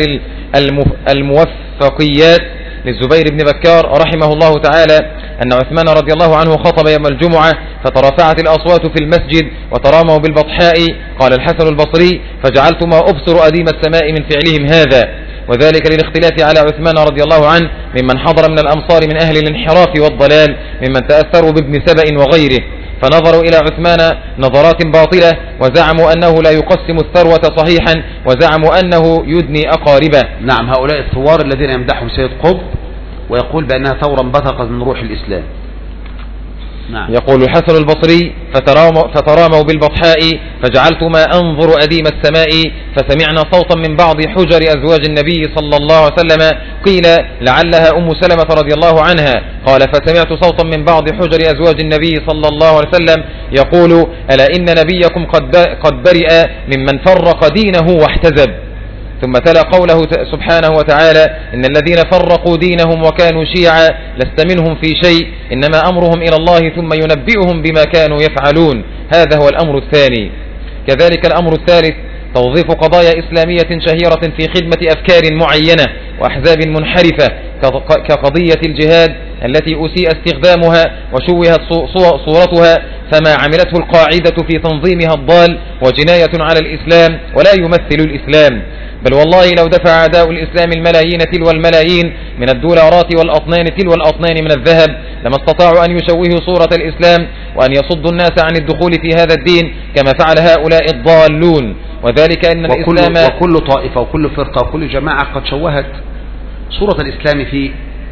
الموفقيات للزبير بن بكار رحمه الله تعالى أن عثمان رضي الله عنه خطب يوم الجمعة فترفعت الأصوات في المسجد وتراموا بالبطحاء، قال الحسن البصري فجعلت ما أبصر أديم السماء من فعلهم هذا، وذلك للاختلاف على عثمان رضي الله عنه ممن حضر من الأمصار من أهل الانحراف والضلال ممن تأثروا بابن سبأ وغيره، فنظروا إلى عثمان نظرات باطلة وزعموا أنه لا يقسم الثروة صحيحا وزعموا أنه يدني أقاربه. نعم، هؤلاء الثوار الذين يمدحهم سيد قطب ويقول بأنها ثورا بثقت من روح الإسلام. نعم. يقول الحسن البصري فتراموا بالبطحاء فجعلت ما أنظر أديم السماء فسمعنا صوتا من بعض حجر أزواج النبي صلى الله عليه وسلم قيل لعلها أم سلمة رضي الله عنها قال فسمعت صوتا من بعض حجر أزواج النبي صلى الله عليه وسلم يقول ألا إن نبيكم قد برئ ممن فرق دينه واحتزب. ثم تلا قوله سبحانه وتعالى إن الذين فرقوا دينهم وكانوا شيعا لست منهم في شيء إنما أمرهم إلى الله ثم ينبئهم بما كانوا يفعلون. هذا هو الأمر الثاني. كذلك الأمر الثالث توظيف قضايا إسلامية شهيرة في خدمة أفكار معينة وأحزاب منحرفة كقضية الجهاد التي أسيء استخدامها وشوهت صورتها فما عملته القاعدة في تنظيمها الضال وجناية على الإسلام ولا يمثل الإسلام. بل والله لو دفع أعداء الإسلام الملايين تلو الملايين من الدولارات والأطنان تلو الأطنان من الذهب لما استطاعوا أن يشوهوا صورة الإسلام وأن يصدوا الناس عن الدخول في هذا الدين كما فعل هؤلاء الضالون. وذلك أن وكل الإسلام وكل طائفة وكل فرقة وكل جماعة قد شوهت صورة الإسلام في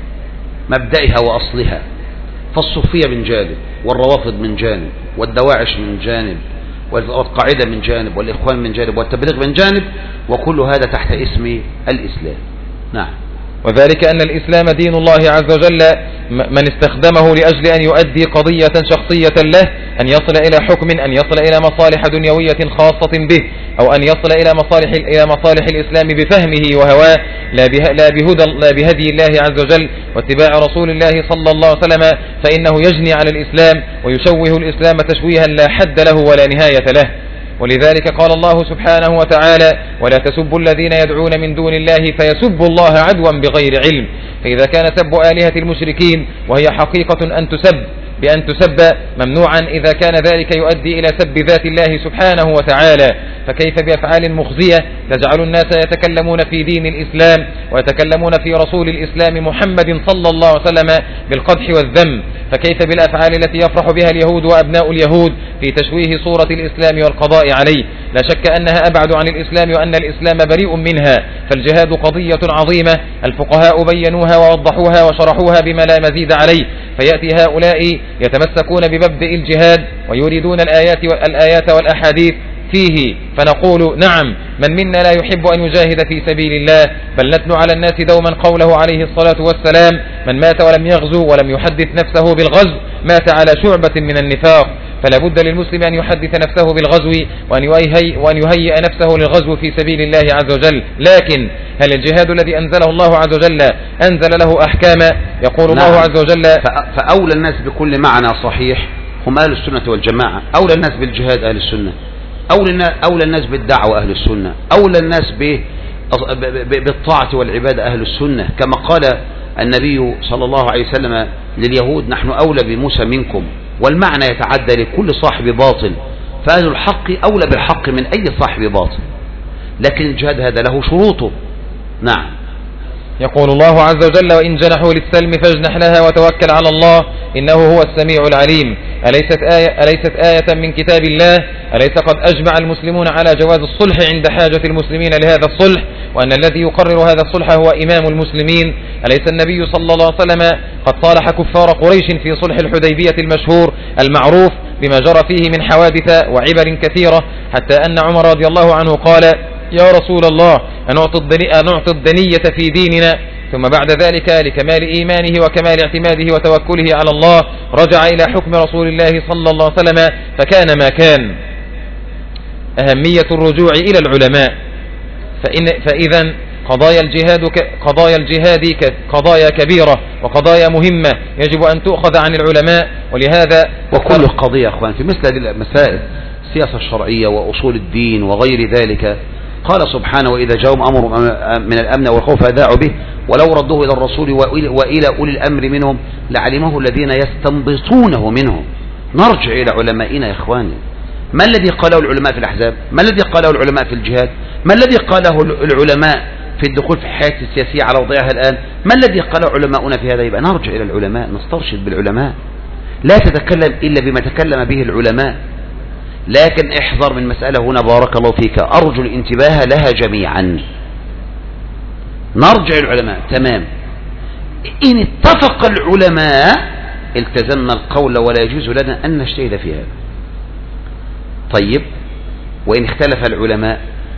مبدئها وأصلها. فالصوفية من جانب والروافض من جانب والدواعش من جانب والقاعدة من جانب والإخوان من جانب والتبليغ من جانب وكل هذا تحت اسم الإسلام. نعم. وذلك أن الإسلام دين الله عز وجل من استخدمه لأجل أن يؤدي قضية شخصية له أن يصل إلى حكم أن يصل إلى مصالح دنيوية خاصة به أو أن يصل إلى مصالح إلى مصالح الإسلام بفهمه وهواه لا لا بهدى لا بهدي الله عز وجل واتباع رسول الله صلى الله عليه وسلم فإنه يجني على الإسلام ويشوه الإسلام تشويها لا حد له ولا نهاية له. ولذلك قال الله سبحانه وتعالى ولا تسبوا الذين يدعون من دون الله فيسبوا الله عدوا بغير علم. فإذا كان سب آلهة المشركين وهي حقيقة أن تسب بأن تسب ممنوعا إذا كان ذلك يؤدي إلى سب ذات الله سبحانه وتعالى فكيف بأفعال مخزية تجعل الناس يتكلمون في دين الإسلام ويتكلمون في رسول الإسلام محمد صلى الله عليه وسلم بالقدح والذم. فكيف بالأفعال التي يفرح بها اليهود وأبناء اليهود في تشويه صورة الإسلام والقضاء عليه. لا شك أنها أبعد عن الإسلام وأن الإسلام بريء منها. فالجهاد قضية عظيمة الفقهاء بينوها ووضحوها وشرحوها بما لا مزيد عليه. فيأتي هؤلاء يتمسكون بمبدأ الجهاد ويريدون الآيات والآيات والأحاديث فيه فنقول نعم من منا لا يحب أن يجاهد في سبيل الله بل نتلو على الناس دوما قوله عليه الصلاة والسلام من مات ولم يغزو ولم يحدث نفسه بالغزو مات على شعبة من النفاق. فلا بد للمسلم أن يحدث نفسه بالغزو وأن يهيئ, وأن يهيئ نفسه للغزو في سبيل الله عز وجل. لكن هل الجهاد الذي أنزله الله عز وجل أنزل له أحكاما؟ يقول نعم. الله عز وجل فأولى الناس بكل معنى صحيح هم أهل السنة والجماعة. أولى الناس بالجهاد أهل السنة أولى الناس بالدعوة أهل السنة أولى الناس بالطاعة والعبادة أهل السنة كما قال النبي صلى الله عليه وسلم لليهود نحن أولى بموسى منكم. والمعنى يتعدى لكل صاحب باطل فأهل الحق أولى بالحق من أي صاحب باطل لكن الجهاد هذا له شروطه. نعم. يقول الله عز وجل وإن جنحوا للسلم فاجنح لها وتوكل على الله إنه هو السميع العليم. أليست آية, أليست آية من كتاب الله؟ أليس قد أجمع المسلمون على جواز الصلح عند حاجة المسلمين لهذا الصلح وأن الذي يقرر هذا الصلح هو إمام المسلمين؟ أليس النبي صلى الله عليه وسلم قد صالح كفار قريش في صلح الحديبية المشهور المعروف بما جرى فيه من حوادث وعبر كثيرة حتى أن عمر رضي الله عنه قال يا رسول الله أنعطي الدنية في ديننا ثم بعد ذلك لكمال إيمانه وكمال اعتماده وتوكله على الله رجع إلى حكم رسول الله صلى الله عليه وسلم فكان ما كان. أهمية الرجوع إلى العلماء. فإن فإذا قضايا الجهاد قضايا الجهاد قضايا كبيرة وقضايا مهمة يجب أن تؤخذ عن العلماء. ولهذا وكل قضية أخوان في مثل هذه المسائل السياسة الشرعية وأصول الدين وغير ذلك قال سبحانه وإذا جاءهم أمر من الأمن والخوف أذاعوا به ولو ردوه إلى الرسول وإلى أولي الأمر منهم لعلمه الذين يستنبطونه منهم. نرجع إلى علمائنا يا إخواني. ما الذي قاله العلماء في الأحزاب؟ ما الذي قاله العلماء في الجهاد؟ ما الذي قاله العلماء في الدخول في الحياة السياسية على وضعها الآن؟ ما الذي قاله علماؤنا في هذا؟ يبقى نرجع إلى العلماء نسترشد بالعلماء. لا تتكلم إلا بما تكلم به العلماء. لكن احذر من مسألة هنا بارك الله فيك أرجو الانتباه لها جميعا. نرجع العلماء تمام. إن اتفق العلماء التزمنا القول ولا يجوز لنا أن نجتهد في هذا. طيب، وإن اختلف العلماء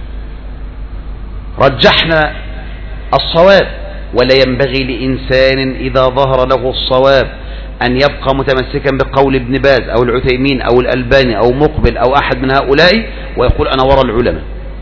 رجحنا الصواب، ولا ينبغي لإنسان إذا ظهر له الصواب أن يبقى متمسكا بقول ابن باز أو العثيمين أو الألباني أو مقبل أو أحد من هؤلاء ويقول أنا وراء العلماء.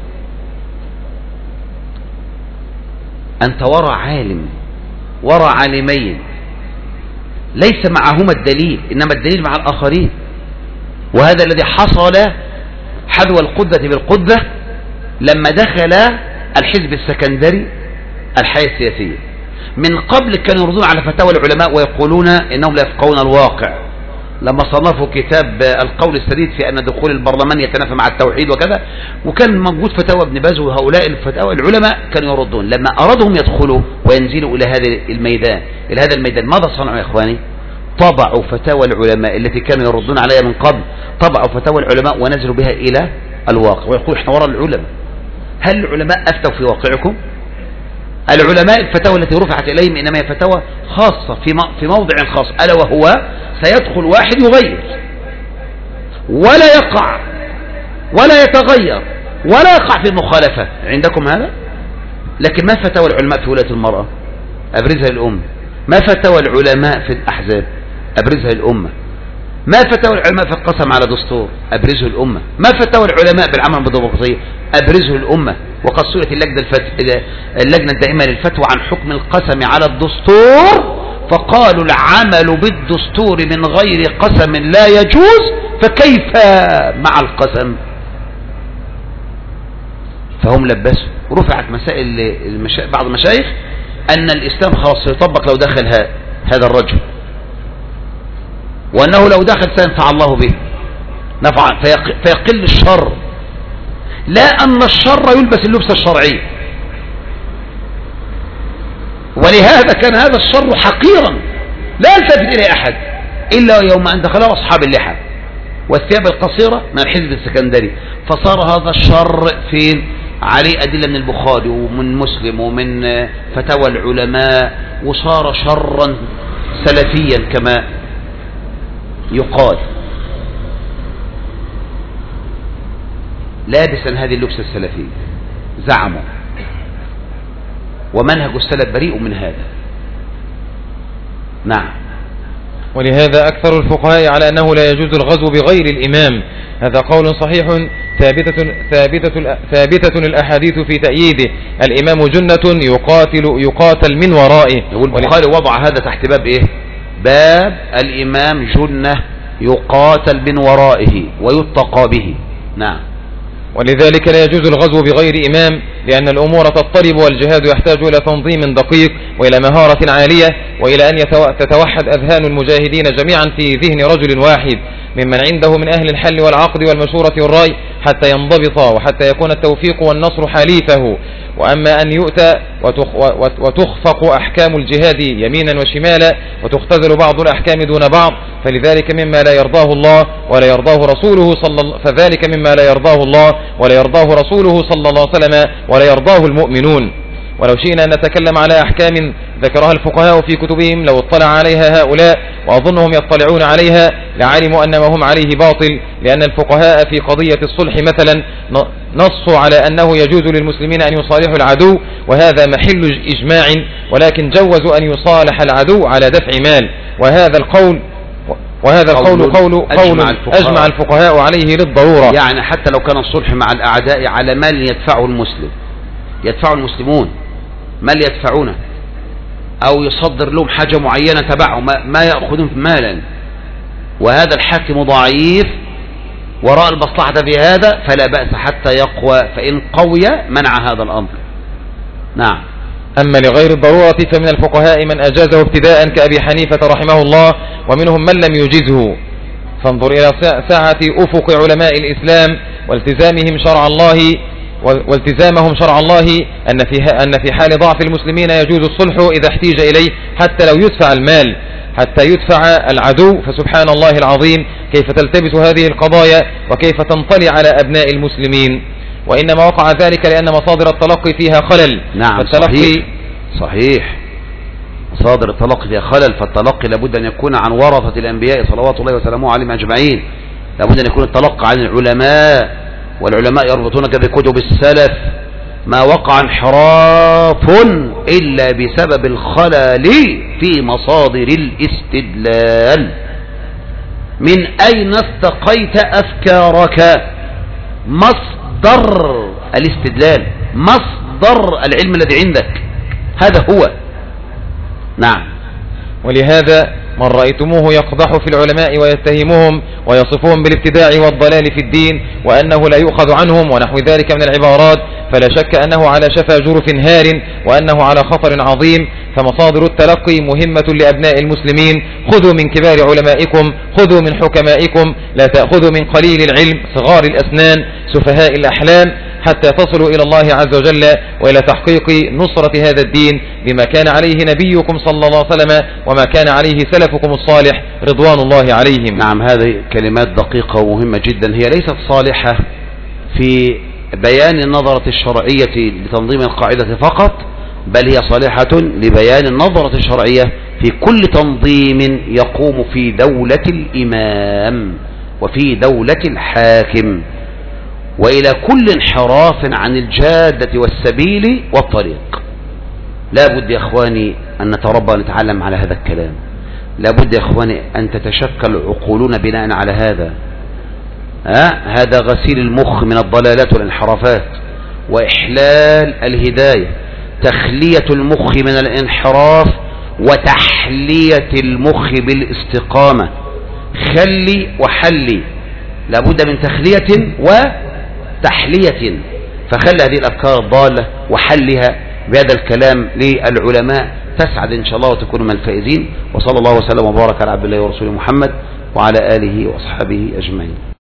أنت وراء عالم، وراء عالمين ليس معهما الدليل، إنما الدليل مع الآخرين. وهذا الذي حصل حذو القدة بالقدة لما دخل الحزب السكندري الحياة السياسية. من قبل كانوا يردون على فتاوى العلماء ويقولون إنهم لا يفقهون الواقع. لما صنفوا كتاب القول السديد في أن دخول البرلمان يتنافى مع التوحيد وكذا، وكان موجود فتاوى ابن باز وهؤلاء الفتاوى العلماء كانوا يردون. لما أرادهم يدخلوا وينزلوا إلى هذا الميدان إلى هذا الميدان ماذا صنعوا يا إخواني؟ طبعوا فتاوى العلماء التي كانوا يردون عليها من قبل، طبعوا فتاوى العلماء ونزلوا بها إلى الواقع ويقول احنا وراء العلماء. هل العلماء أفتوا في واقعكم؟ العلماء الفتاوى التي رفعت إليهم إنما هي فتاوى خاصة في موضع خاص، ألا وهو سيدخل واحد يغير ولا يقع ولا يتغير ولا يقع في المخالفة. عندكم هذا؟ لكن ما فتاوى العلماء في ولاية المرأة؟ أبرزها الأمة. ما فتاوى العلماء في الأحزاب؟ أبرزها الأمة. ما فتاوى العلماء في القسم على دستور؟ أبرزه الأمة. ما فتاوى العلماء بالعمل بالديمقراطية؟ أبرزه الأمة. وقد سئلت اللجنة, الفت... اللجنة الدائمة للفتوى عن حكم القسم على الدستور فقالوا العمل بالدستور من غير قسم لا يجوز، فكيف مع القسم؟ فهم لبسوا. رفعت مسائل المشا... بعض المشايخ أن الإسلام خلاص يطبق لو دخل ها... هذا الرجل، وأنه لو دخل سينفع الله به نفع فيق... فيقل الشر، لا أن الشر يلبس اللبس الشرعي. ولهذا كان هذا الشر حقيرا لا يلتفت إليه أحد إلا يوم أن دخله أصحاب اللحى والثياب القصيرة من الحزب السكندري، فصار هذا الشر فين؟ عليه أدلة من البخاري ومن مسلم ومن فتاوى العلماء، وصار شرا سلفيا كما يقال، لابسا هذه اللبسة السلفية زعموا. ومنهج السلف بريء من هذا. نعم. ولهذا أكثر الفقهاء على أنه لا يجوز الغزو بغير الإمام. هذا قول صحيح ثابتة, ثابتة, ثابتة الأحاديث في تأييده. الإمام جنة يقاتل يقاتل من ورائه. والبخاري وضع هذا تحت باب إيه؟ باب الإمام جنة يقاتل من ورائه ويتقى به. نعم. ولذلك لا يجوز الغزو بغير إمام، لأن الأمور تضطرب والجهاد يحتاج إلى تنظيم دقيق وإلى مهارة عالية وإلى أن تتوحد أذهان المجاهدين جميعا في ذهن رجل واحد ممن عنده من أهل الحل والعقد والمشورة والرأي حتى ينضبط وحتى يكون التوفيق والنصر حليفه. وأما أن يؤتى وتخفق أحكام الجهاد يمينا وشمالا وتختزل بعض الأحكام دون بعض فلذلك مما لا يرضاه الله ولا يرضاه رسوله صلى فذلك مما لا يرضاه الله ولا يرضاه رسوله صلى الله عليه وسلم ولا يرضاه المؤمنون. ولو شئنا أن نتكلم على أحكام ذكرها الفقهاء في كتبهم لو اطلع عليها هؤلاء وأظنهم يطلعون عليها لعلموا أن ما هم عليه باطل، لأن الفقهاء في قضية الصلح مثلا نصوا على أنه يجوز للمسلمين أن يصالحوا العدو وهذا محل إجماع، ولكن جوزوا أن يصالح العدو على دفع مال. وهذا القول وهذا القول قول قول أجمع الفقهاء عليه للضرورة. يعني حتى لو كان الصلح مع الأعداء على مال يدفعه المسلم يدفعه المسلمون مال يدفعونه أو يصدر لهم حاجة معينة تبعه ما يأخذون مالا، وهذا الحاكم ضعيف وراء المصلحة في هذا فلا بأس حتى يقوى، فإن قوي منع هذا الأمر. نعم. أما لغير الضرورة فمن الفقهاء من أجازه ابتداء كأبي حنيفة رحمه الله ومنهم من لم يجزه. فانظر إلى ساعة أفق علماء الإسلام والتزامهم شرع الله والتزامهم شرع الله أن في أن في حال ضعف المسلمين يجوز الصلح إذا احتيج إليه حتى لو يدفع المال حتى يدفع العدو. فسبحان الله العظيم كيف تلتبس هذه القضايا وكيف تنطلي على أبناء المسلمين، وإنما وقع ذلك لأن مصادر التلقي فيها خلل. نعم. صحيح. صحيح مصادر التلقي فيها خلل، فالتلقي لابد أن يكون عن ورثة الأنبياء صلوات الله وسلامه عليهم أجمعين، لابد أن يكون التلقي عن العلماء، والعلماء يربطونك بكتب السلف. ما وقع انحراف إلا بسبب الخلل في مصادر الاستدلال. من أين استقيت أفكارك؟ مصدر الاستدلال، مصدر العلم الذي عندك، هذا هو. نعم. ولهذا من رأيتموه يقضح في العلماء ويتهمهم ويصفهم بالابتداع والضلال في الدين وأنه لا يؤخذ عنهم ونحو ذلك من العبارات، فلا شك أنه على شفا جرف هار وأنه على خطر عظيم. فمصادر التلقي مهمة لأبناء المسلمين. خذوا من كبار علمائكم، خذوا من حكمائكم، لا تأخذوا من قليل العلم صغار الأسنان سفهاء الأحلام، حتى تصلوا إلى الله عز وجل وإلى تحقيق نصرة هذا الدين بما كان عليه نبيكم صلى الله عليه وسلم وما كان عليه سلفكم الصالح رضوان الله عليهم. نعم، هذه كلمات دقيقة ومهمة جدا، هي ليست صالحة في بيان النظرة الشرعية لتنظيم القاعدة فقط، بل هي صالحة لبيان النظرة الشرعية في كل تنظيم يقوم في دولة الإمام وفي دولة الحاكم، وإلى كل انحراف عن الجادة والسبيل والطريق. لا بد يا أخواني أن نتربى ونتعلم على هذا الكلام، لا بد يا أخواني أن تتشكل عقولنا بناء على هذا. ها؟ هذا غسيل المخ من الضلالات والانحرافات وإحلال الهداية، تخلية المخ من الانحراف وتحلية المخ بالاستقامة. خلي وحلي، لا بد من تخلية وتحلية، فخلي هذه الأفكار الضالة وحلها بهذا الكلام للعلماء، تسعد إن شاء الله وتكون من الفائزين. وصلى الله وسلم وبارك على عبد الله ورسوله محمد وعلى آله وأصحابه أجمعين.